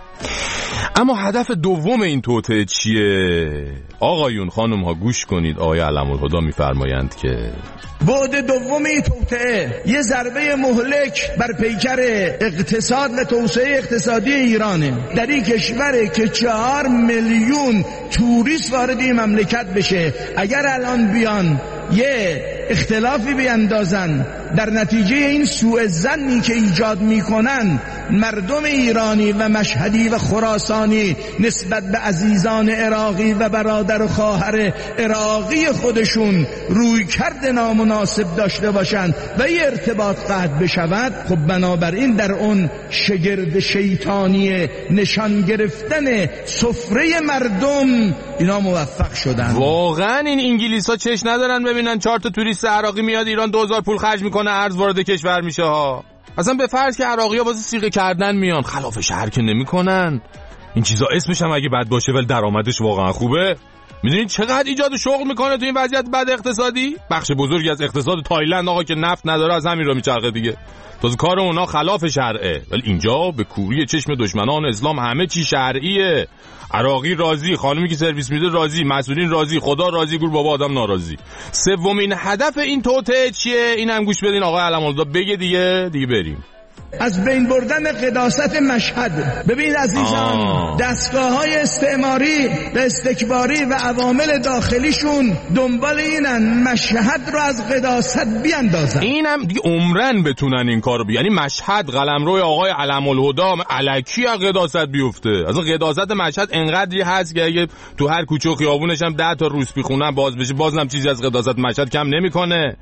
اما هدف دوم این توطئه چیه؟ آقایون خانم ها گوش کنید. آقای علم‌الهدی میفرمایند که بعد دوم این توطئه یه ضربه مهلک بر پیکر اقتصاد و توسعه اقتصادی ایرانه. در این کشوره که 4 میلیون توریست وارد این مملکت بشه، اگر الان بیان یه اختلافی بیندازن در نتیجه این سوء ظنی که ایجاد میکنن مردم ایرانی و مشهدی و خراسانی نسبت به عزیزان عراقی و برادر و خواهر عراقی خودشون روی کرد نامناسب داشته باشند و این ارتباط قطع بشود، خب بنابراین در اون شگرد شیطانی نشان گرفتن سفره مردم اینا موفق شدن. واقعا این انگلیس ها چش ندارن ببینن 4 تا توریست عراقی میاد ایران 2000 پول خرج میکنه ارز وارد کشور میشه ها. اصلا به فرض که عراقی ها واسه صیغه کردن میان، خلاف شهر که نمیکنن. این چیزا اسمش هم اگه بد باشه ولی درآمدش واقعا خوبه. میدونید چقدر ایجاد شغل میکنه تو این وضعیت بد اقتصادی؟ بخش بزرگی از اقتصاد تایلند آقا که نفت نداره از همین را میچرخه دیگه. تازه کار اونا خلاف شرعه، ولی اینجا به کوری چشم دشمنان اسلام همه چی شرعیه. عراقی راضی، خانمی که سرویس میده راضی، مسئولین راضی، خدا راضی، گور بابا آدم ناراضی. سومین هدف این توطئه چیه؟ اینم گوش بدین آقای علم‌الهدی بگه دیگه بریم. از بین بردن قداست مشهد. ببین عزیزان، دستگاه‌های استعماری و استکباری و عوامل داخلیشون دنبال اینن مشهد رو از قداست بیاندازن. اینم دیگه عمرن بتونن این کارو یعنی مشهد قلمرو آقای علم‌الهدی الکی از قداست بیفته. از قداست مشهد انقدری هست که اگه تو هر کوچه و خیابونش هم 10 تا روسپی خونه باز بشه بازم چیزی از قداست مشهد کم نمیکنه.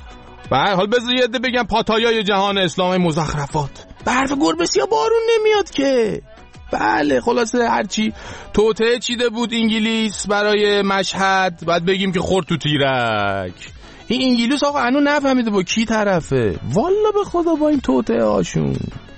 به هر حال بذار یه عده بگم پاتایای جهان اسلامی مزخرفات. به حرف گربه یا بارون نمیاد که. بله خلاصه هرچی توطئه چیده بود انگلیس برای مشهد بعد بگیم که خورد تو تیرک. این انگلیس آقا هنوز نفهمیده با کی طرفه. والا به خدا با این توطئه هاشون.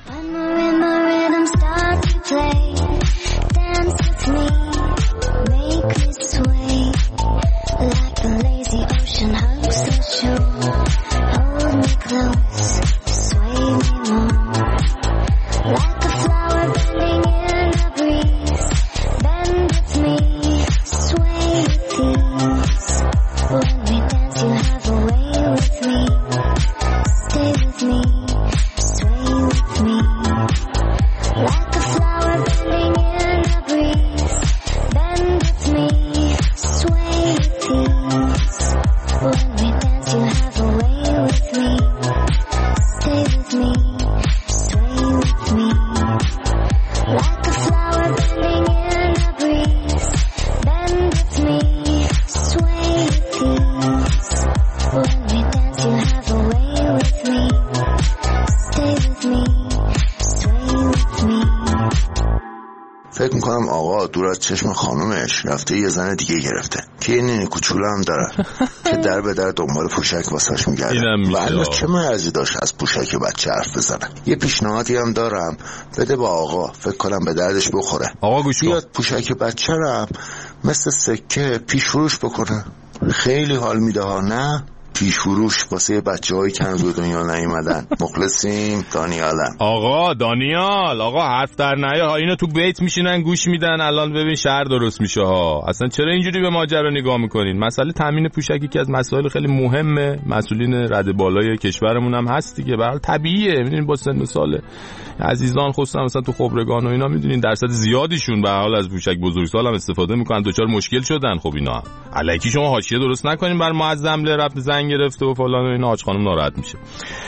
فکر میکنم آقا دور از چشم خانومش رفته یه زن دیگه گرفته که این نینی کوچولو هم داره که در به در دنبال پوشک واسش میگرده. ولی چه مرزی داشت از پوشک بچه حرف بزنه. یه پیشنهادی هم دارم بده با آقا، فکر کنم به دردش بخوره. آقا گوش کن. بیاد پوشک بچه رو مثل سکه پیش فروش بکنه، خیلی حال میده ها. نه پیش فروش واسه بچه‌هایی که هنوز به دنیا نیومدن. مخلصیم دانیالم. آقا دانیال، آقا حرف در نیا، اینو تو بیت میشینن گوش میدن. الان ببین شهر درست میشه ها. اصلا چرا اینجوری به ماجرا نگاه میکنین؟ مسئله تامین پوشکی که از مسائل خیلی مهمه، مسئولین رده بالای کشورمون هم هست دیگه. به حال طبیعیه، میدونین با سن و سال عزیزان خصوصا مثلا تو خبرگان و اینا میدونین درصد زیادیشون به حال از پوشک بزرگسال هم استفاده میکنن، دچار مشکل شدن. خب اینا الکی شما حاشیه درست نکنین بر معظم له رفت زنگ گرفته و فلان و اینا، حاج خانم ناراحت میشه.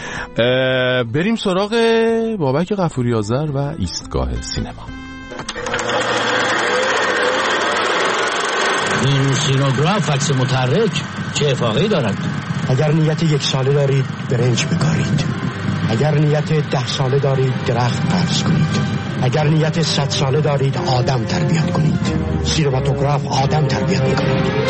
بریم سراغ بابک غفوری آذر و ایستگاه سینما. این سینوگراف عکس متحرک چه افاقه‌ای دارد؟ اگر نیت 1 ساله دارید برنج بکارید، اگر نیت 10 ساله دارید درخت پرس کنید، اگر نیت 100 ساله دارید آدم تربیت کنید. سینماتوگراف آدم تربیت میکنید.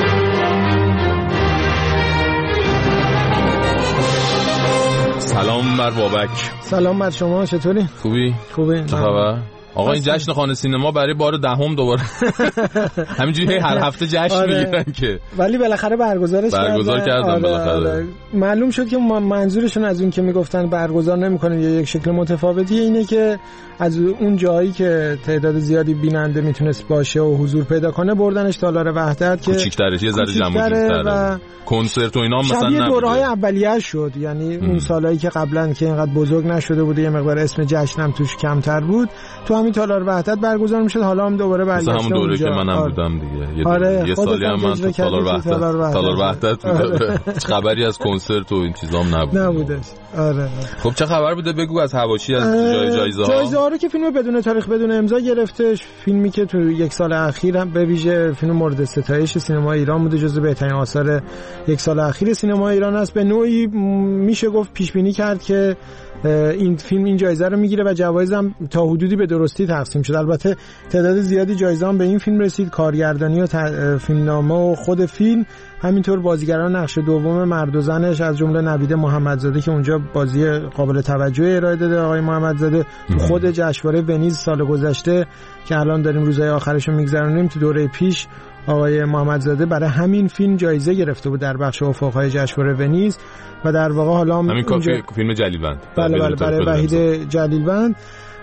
سلام بر بابک. سلام بر شما، چطوری؟ خوبی؟ چه خبر؟ آقا این جشن خانه سینما برای بار دهم دوباره همینجوری هر هفته جشن میگیرن که ولی بالاخره برگزار کردن. بالاخره معلوم شد که منظورشون از اون که میگفتن برگزار نمیکنن یا یک شکل متفاوتی اینه که از اون جایی که تعداد زیادی بیننده میتونست باشه و حضور پیدا کنه بردنش تالار وحدت که کوچیک‌تره، یه ذره جمع‌تره و کنسرت و اینا مثلا نبوده. دوره‌های اولیه شد، یعنی اون سالایی که قبلا که اینقدر بزرگ نشده بود یه مقدار اسم جشن هم توش کمتر بود، تو همین تالار وحدت برگزار میشد. حالا هم دوباره برگشته همون دوره که منم بودم دیگه. یه سالی هم من تو تالار وحدت بودم. خبری از کنسرت و این چیزام نبوده. آره. خب چه خبر بوده بگو از حواشی، از جایزه‌ها رو که فیلم بدون تاریخ بدون امضا گرفتش. فیلمی که تو یک سال اخیر هم به ویژه فیلم مورد ستایش سینما ایران بوده، جزو بهترین آثار یک سال اخیر سینما ایران است. به نوعی میشه گفت پیش بینی کرد که این فیلم این جایزه رو میگیره و جوایز هم تا حدودی به درستی تقسیم شد. البته تعداد زیادی جایزه هم به این فیلم رسید، کارگردانی و فیلمنامه و خود فیلم، همینطور بازیگران نقش دوم مرد و زنش از جمله نوید محمدزاده که اونجا بازی قابل توجه ارائه داده. آقای محمدزاده خود جشنواره ونیز سال گذشته که الان داریم روزهای آخرش رو میگذرونیم، تو دوره پیش آقای محمدزاده برای همین فیلم جایزه گرفته بود در بخش افق‌های جشنواره ونیز و در واقع حالا همین فیلم جلیل‌بند. بله برای وحید جلیل‌بند.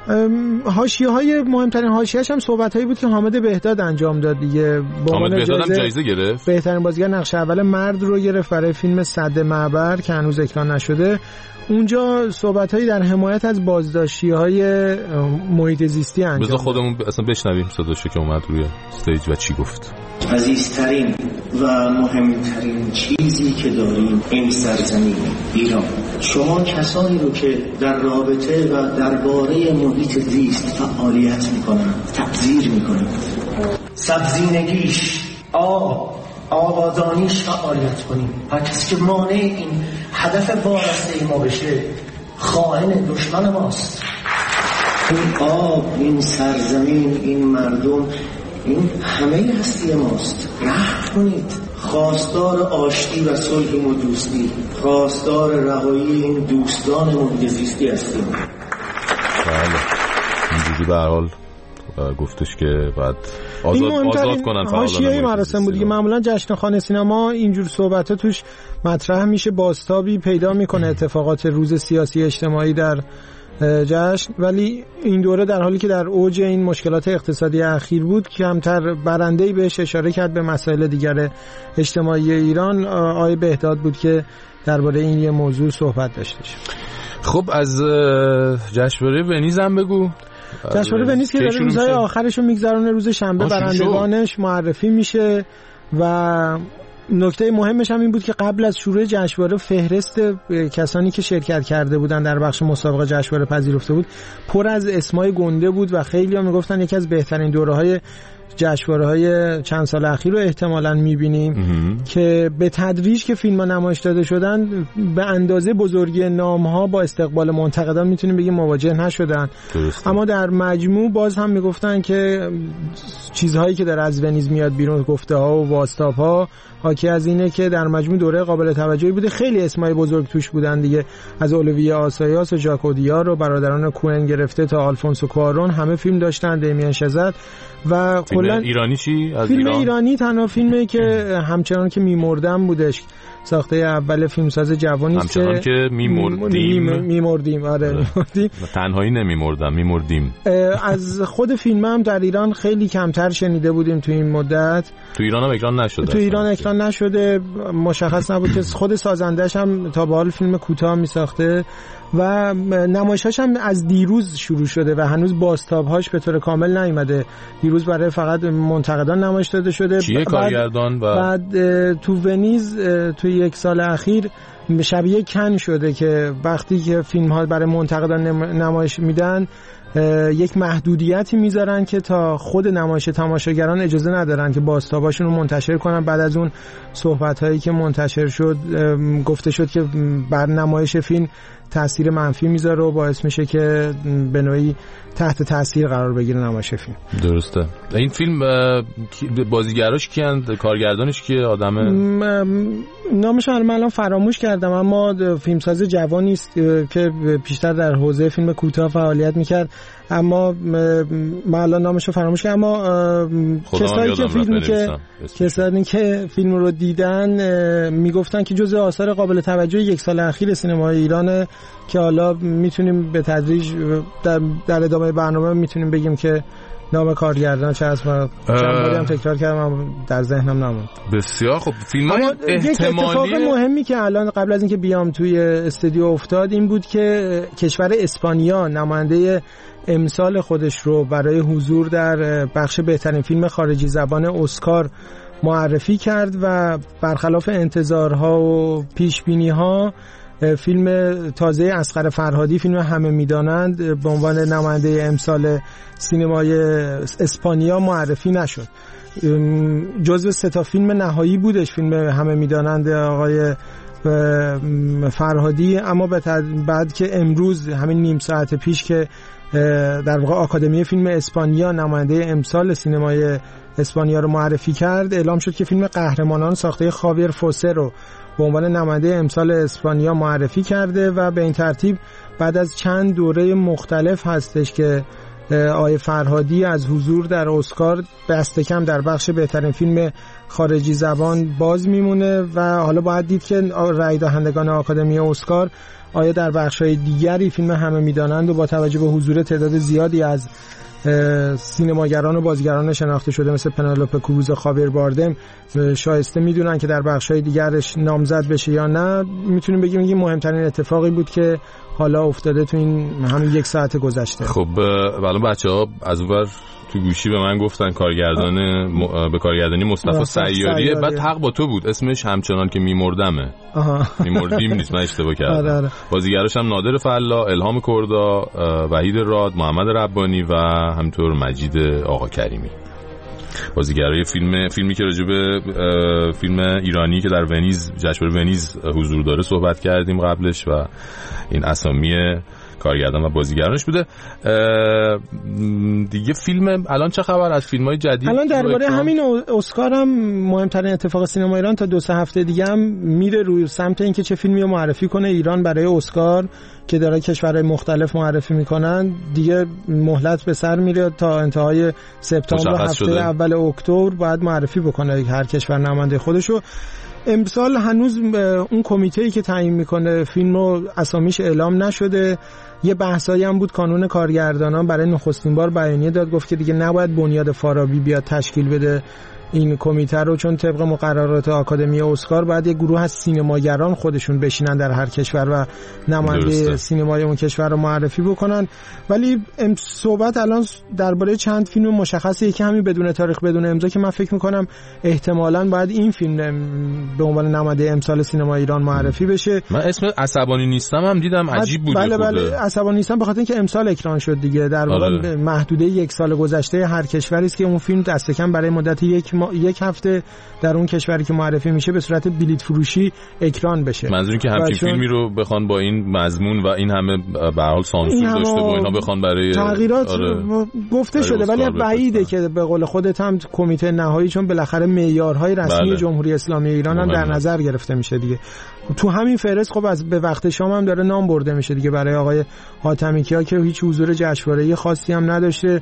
حاشیه‌های مهمترین حاشیه‌اش هم صحبتایی بود که حامد بهداد انجام داد دیگه. حامد بهداد هم جایزه گرفت. بهترین بازیگر نقش اول مرد رو گرفت برای فیلم صد معبر که هنوز اکران نشده. اونجا صحبتایی در حمایت از بازداشتی‌های محیط زیستی انجام داد. بذار خودمون اصلا بشنویم صداشو که اومد روی استیج و چی گفت. عزیزترین و مهمترین چیزی که داریم این سرزمین ایران. شما کسانی رو که در رابطه و درباره محیط زیست فعالیت میکنن تقدیر میکنید. سبزینگیش، آبادانیش فعالیت کنیم. هر کسی که مانع این هدف وارسته ما بشه خائن دشمن ماست. این آب، این سرزمین، این مردم، این همه هستی ماست. رحم کنید. خواستار آشتی و صلح و دوستی، خواستار رهایی این دوستان محیط زیستی هستیم. بله اینجوری به هر حال گفتش که بعد آزاد کنن فعالان. حاشیه مراسم بود که معمولا جشن خانه سینما اینجور صحبت‌ها توش مطرح میشه، بازتابی پیدا میکنه اتفاقات روز سیاسی اجتماعی در جشن، ولی این دوره در حالی که در اوج این مشکلات اقتصادی اخیر بود کمتر برنده‌ای بهش اشاره کرد. به مسائل دیگر اجتماعی ایران آقای بهداد بود که درباره این یه موضوع صحبت داشتش. خب از جشنواره ونیز هم بگو. جشنواره ونیز که داره روزهای آخرش رو میگذرونه، روز شنبه برندگانش معرفی میشه و نکته مهمش هم این بود که قبل از شروع جشنواره فهرست کسانی که شرکت کرده بودن در بخش مسابقه جشنواره پذیرفته بود پر از اسمای گنده بود و خیلی‌ها میگفتن یکی از بهترین دوره‌های جشنواره‌های چند سال اخیر رو احتمالاً می‌بینیم که به تدریج که فیلم‌ها نمایش داده شدن به اندازه بزرگی نام‌ها با استقبال منتقدان میتونیم بگیم مواجه نشدن. اما در مجموع باز هم میگفتن که چیزهایی که در از ونیز میاد بیرون، گفته‌ها و واستاب‌ها حاکی از اینه که در مجموع دوره قابل توجهی بوده. خیلی اسمای بزرگ توش بودن دیگه، از اولویه آسایاس و ژاک اودیار و برادران کوهن گرفته تا آلفونسو کوارون همه فیلم داشتن. دمیان شزت و فیلم ایرانی چی؟ از فیلم ایرانی تنها فیلمی که همچنان که میمردم بودش، ساخته اول فیلمساز جوانی است همچنان که میمردیم. آره میمردیم، تنهایی نمیمردم، میمردیم. از خود فیلم هم در ایران خیلی کمتر شنیده بودیم تو این مدت. تو ایران هم اکران نشده. تو ایران اکران نشده، مشخص نبود که خود سازندش هم تا به حال فیلم کوتاه میساخته و نمایش‌هاش هم از دیروز شروع شده و هنوز بازتاب‌هاش به طور کامل نیامده. دیروز برای فقط منتقدان نمایش داده شده. چیه کارگردان؟ بعد تو ونیز تو یک سال اخیر شبیه کن شده که وقتی که فیلم‌ها برای منتقدان نمایش میدن یک محدودیتی میذارن که تا خود نمایش تماشاگران اجازه ندارن که بازتاباشون رو منتشر کنن. بعد از اون صحبت‌هایی که منتشر شد گفته شد که بر نمایش فیلم تاثیر منفی میذاره و باعث میشه که به نوعی تحت تاثیر قرار بگیره نمایش فیلم. درسته. این فیلم بازیگراش کیند؟ کارگردانش کیه؟ آدمه نامش من الان فراموش کردم، اما فیلمساز جوانی است که بیشتر در حوزه فیلم کوتاه فعالیت میکرد، اما من الان نامش رو فراموش کردم. اما کسانی که فیلم رو دیدن میگفتن که جزء آثار قابل توجه یک سال اخیر سینمای ایرانه که حالا میتونیم به تدریج در ادامه برنامه میتونیم بگیم که نام کارگردان چه هست. من چند باری هم تکرار کردم در ذهنم نموند. بسیار خب. فیلم‌های احتمالی اتفاق مهمی که الان قبل از اینکه بیام توی استودیو افتاد این بود که کشور اسپانیا نماینده امسال خودش رو برای حضور در بخش بهترین فیلم خارجی زبان اسکار معرفی کرد و برخلاف انتظارها و پیشبینی‌ها فیلم تازه اصغر فرهادی، فیلم همه میدانند، به عنوان نماینده امسال سینمای اسپانیا معرفی نشد. جزو 3 فیلم نهایی بودش فیلم همه میدانند آقای فرهادی، اما بعد که امروز همین نیم ساعت پیش که در واقع آکادمی فیلم اسپانیا نماینده امسال سینمای اسپانیا رو معرفی کرد، اعلام شد که فیلم قهرمانان ساخته خاویر فوسه رو به عنوان نماینده امسال اسپانیا معرفی کرده و به این ترتیب بعد از چند دوره مختلف هستش که آقای فرهادی از حضور در اسکار دست کم در بخش بهترین فیلم خارجی زبان باز میمونه و حالا باید دید که رأی دهندگان آکادمی اسکار آیا در بخش‌های دیگری فیلم همه میدانند و با توجه به حضور تعداد زیادی از سینماگران و بازیگران شناخته شده مثل پنلوپه کروز و خاویر باردم شایسته میدونن که در بخش‌های دیگرش نامزد بشه یا نه. میتونیم بگیم این مهمترین اتفاقی بود که حالا افتاده تو این همین 1 ساعت گذشته. خب الان بچه‌ها از اونور تو گوشی به من گفتن کارگردان به کارگردانی مصطفی سیاریه، بعد حق با تو بود، اسمش همچنان که میمردمه. میمردیم نیست، من اشتباه کردم. بازیگراش هم نادر فلا، الهام کردا، وحید راد، محمد ربانی و همینطور مجید آقا کریمی. بازیگرای فیلمی که راجع به فیلم ایرانی که در ونیز جشنواره ونیز حضور داره صحبت کردیم قبلش و این اسامی کارگردان و بازیگرانش بوده. دیگه فیلم الان چه خبر از فیلم‌های جدید؟ الان درباره همین اسکار هم مهمترین اتفاق سینما ایران تا 2-3 هفته دیگه هم میره روی سمت اینکه چه فیلمی رو معرفی کنه ایران برای اسکار که داره کشورهای مختلف معرفی میکنن. دیگه مهلت به سر میره تا انتهای سپتامبر، هفته اول اکتبر باید معرفی بکنه هر کشور نماینده خودشو. امسال هنوز اون کمیته‌ای که تعیین میکنه فیلم رو اسامیش اعلام نشده. یه بحثایی هم بود، کانون کارگردانان برای نخستین بار بیانیه داد، گفت که دیگه نباید بنیاد فارابی بیاد تشکیل بده این کمیته رو، چون طبق مقررات آکادمی اسکار باید یه گروه از سینماگران خودشون بشینن در هر کشور و نماینده سینمای اون کشور رو معرفی بکنن. ولی صحبت الان درباره چند فیلم مشخصه، یکی همین بدون تاریخ بدون امضا که من فکر میکنم احتمالاً باید این فیلم به عنوان نماینده امسال سینما ایران معرفی بشه. من اسم عصبانی نیستم هم دیدم، عجیب بود. بله عصبانی نیستم به خاطر اینکه امسال اکران شد دیگه، در واقع محدوده 1 سال گذشته هر کشوری است که اون فیلم دست کم برای مدت یک هفته در اون کشوری که معرفی میشه به صورت بلیت فروشی اکران بشه. منظورم که همچین فیلمی رو بخوان با این مضمون و این همه به هر حال سانسور داشته و اینا بخوان برای تغییرات گفته شده، ولی بعیده که به قول خودت هم کمیته نهایی، چون بالاخره معیارهای رسمی جمهوری اسلامی ایران هم در نظر گرفته میشه دیگه. تو همین فهرست خب از به وقت شام هم داره نام برده میشه دیگه برای آقای حاتمیکیا که هیچ حضور جشنواره‌ای خاصی هم نداشته،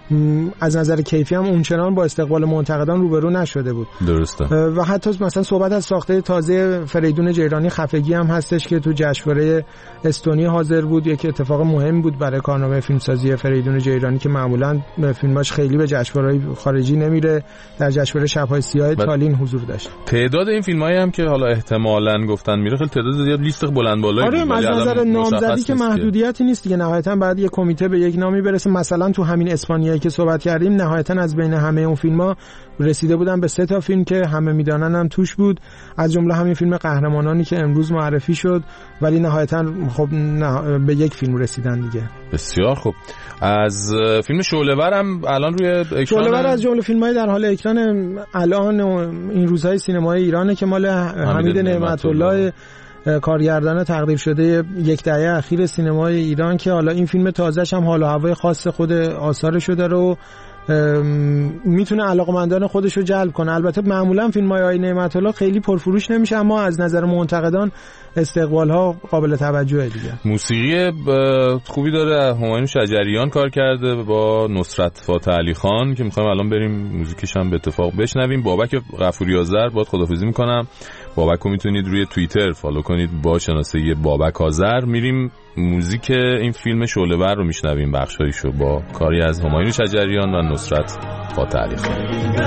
از نظر کیفی هم اونچنان با استقبال منتقدان روبرو نشده بود. درسته. و حتی مثلا صحبت از ساخته تازه فریدون جیرانی خفگی هم هستش که تو جشنواره استونی حاضر بود. یک اتفاق مهم بود برای کارنامه فیلمسازی فریدون جیرانی که معمولا فیلماش خیلی به جشنواره‌های خارجی نمیره، در جشنواره شب‌های سیاه تالین حضور داشت. تعداد این فیلمایی هم که حالا احتمالاً گفتن میره خیلی تعداد زیاد، لیست بلند بالایی بود. از نظر نامزدی که محدودیتی نیست دیگه، نهایتاً بعد یک کمیته به یک نامی برسه. مثلا تو همین اسپانیا که صحبت کردیم نهایتاً از بین همه اون فیلم‌ها رسیده بودن به 3 فیلم که همه میدانن هم توش بود، از جمله همین فیلم قهرمانانی که امروز معرفی شد، ولی نهایتاً خب به 1 فیلم رسیدن دیگه. بسیار خوب. از فیلم شعله‌ور هم الان روی اکران، شعله‌ور از جمله فیلم‌های در حال اکران الان این روزهای سینمای ایرانه که مال حمید نعمت‌الله کارگردان تقدیر شده یک دهه اخیر سینمای ایران که حالا این فیلم تازه‌ش هم حال و هوای خاص خود آثارشو داره و میتونه علاقمندان خودش رو جلب کنه. البته معمولا فیلم‌های آقای نعمت الله خیلی پرفروش نمیشه، اما از نظر منتقدان استقبال‌ها قابل توجهه دیگه. موسیقی خوبی داره، همایون شجریان کار کرده با نصرت فاتح علی خان که می‌خوایم الان بریم موزیکش هم به اتفاق بشنویم. بابک غفوری آذر باهات خداحافظی می‌کنم. بابک رو میتونید روی توییتر فالو کنید با شناسه بابک آذر. میریم موزیک این فیلم شعله‌ور رو میشنویم، بخشایشو با کاری از همایون شجریان و نصرت فاتح علی خان.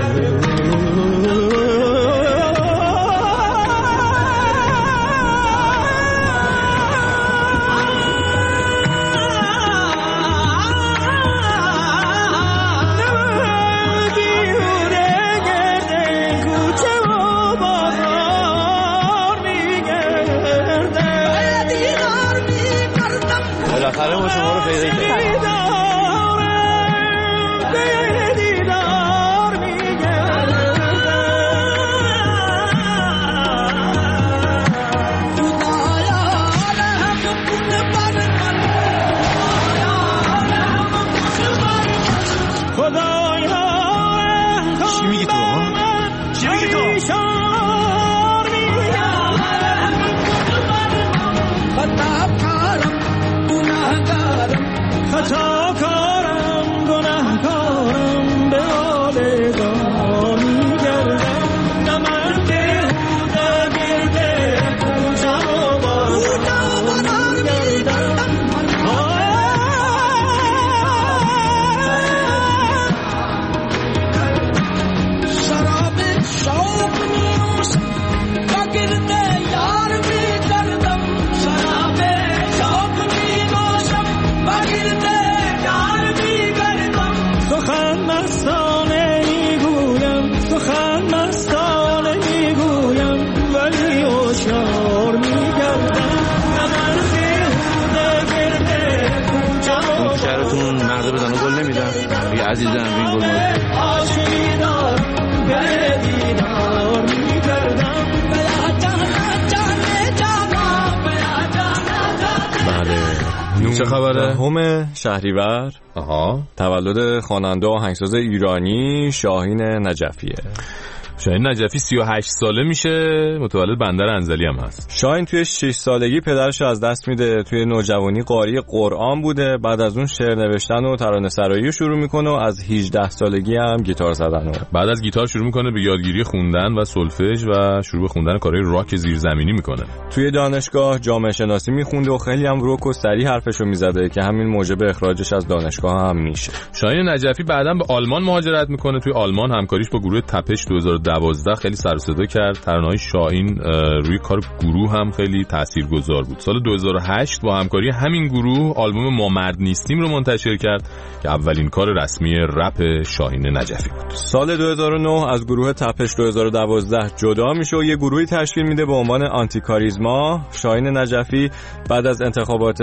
بالاخره ما شما رو پیدا کردیم. چی میگی تو؟ چی میگی تو؟ عزیزم این گل بله. چه خبره؟ هم شهریور تولد خواننده و آهنگساز ایرانی شاهین نجفیه. شاهین نجفی 38 ساله میشه، متولد بندر انزلی هم هست. شاهین توی 6 سالگی پدرش از دست میده، توی نوجوانی قاری قرآن بوده، بعد از اون شعر نوشتن و ترانه سرایی رو شروع میکنه و از 18 سالگی هم گیتار زدن. بعد از گیتار شروع میکنه به یادگیری خوندن و سولفژ و شروع به خوندن کارهای راک زیرزمینی میکنه. توی دانشگاه جامعه شناسی میخونده و خیلی هم روک و سری حرفشو میزده که همین موجب اخراجش از دانشگاه هم میشه. شاهین نجفی بعداً به آلمان مهاجرت میکنه. توی آلمان همکاریش با گروه تپش 2012 خیلی سر و صدا کرد. ترانه‌های شاهین روی کار گروه هم خیلی تاثیرگذار بود. سال 2008 با همکاری همین گروه آلبوم ما مرد نیستیم رو منتشر کرد که اولین کار رسمی رپ شاهین نجفی بود. سال 2009 از گروه تپش 2012 جدا میشه و یه گروهی تشکیل میده به عنوان آنتی کاریزما. شاهین نجفی بعد از انتخابات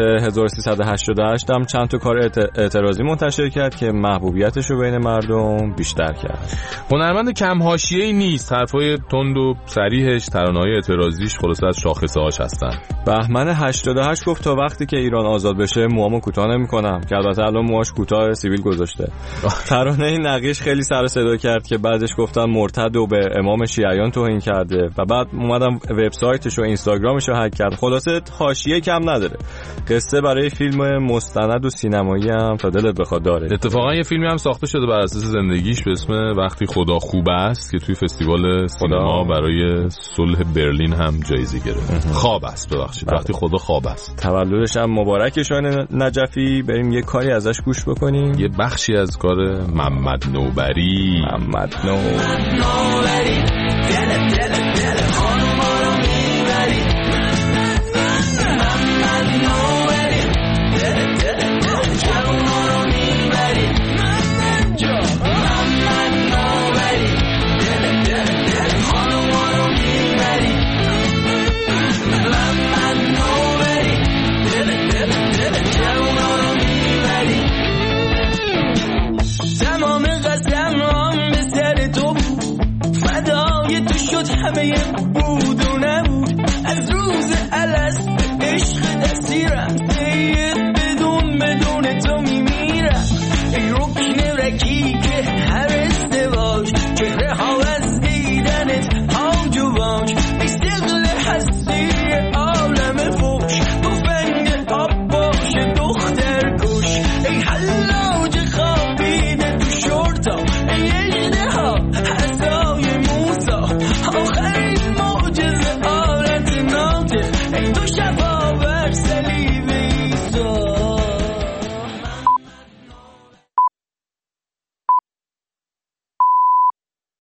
1388 هم چند تا کار اعتراضی منتشر کرد که محبوبیتش رو بین مردم بیشتر کرد. هنرمند کم حاشیه‌ای نیست. حرفای تند و صریحش، ترانه‌های اعتراضیش خلاصه از شاخصه‌هاش هستن. بهمن 88 گفت تا وقتی که ایران آزاد بشه موامو کوتاه نمی‌کنم، که البته الان موهاش کوتاه سیبیل گذاشته. ترانه نقیش خیلی سر و صدا کرد که بعدش گفتن مرتد و به امام شیعیان توهین کرده و بعد اومدم وبسایتش و اینستاگرامش رو هک کرد. خلاصه حاشیه کم نداره. قصه برای فیلم مستند و سینمایی هم تا دلت بخواد داره. اتفاقا یه فیلمی هم ساخته شده بر اساس زندگیش به اسم وقتی خدا خوب است که توی فستیوال سینما برای صلح برلین هم جایزه گرفت. خواب است، ببخشید، وقتی خدا خواب است. تولدش هم مبارک شاهین نجفی. بریم یه کاری ازش گوش بکنیم، یه بخشی از کار محمد نوبری. همه بود و نبود از روز دست عشق دستیرم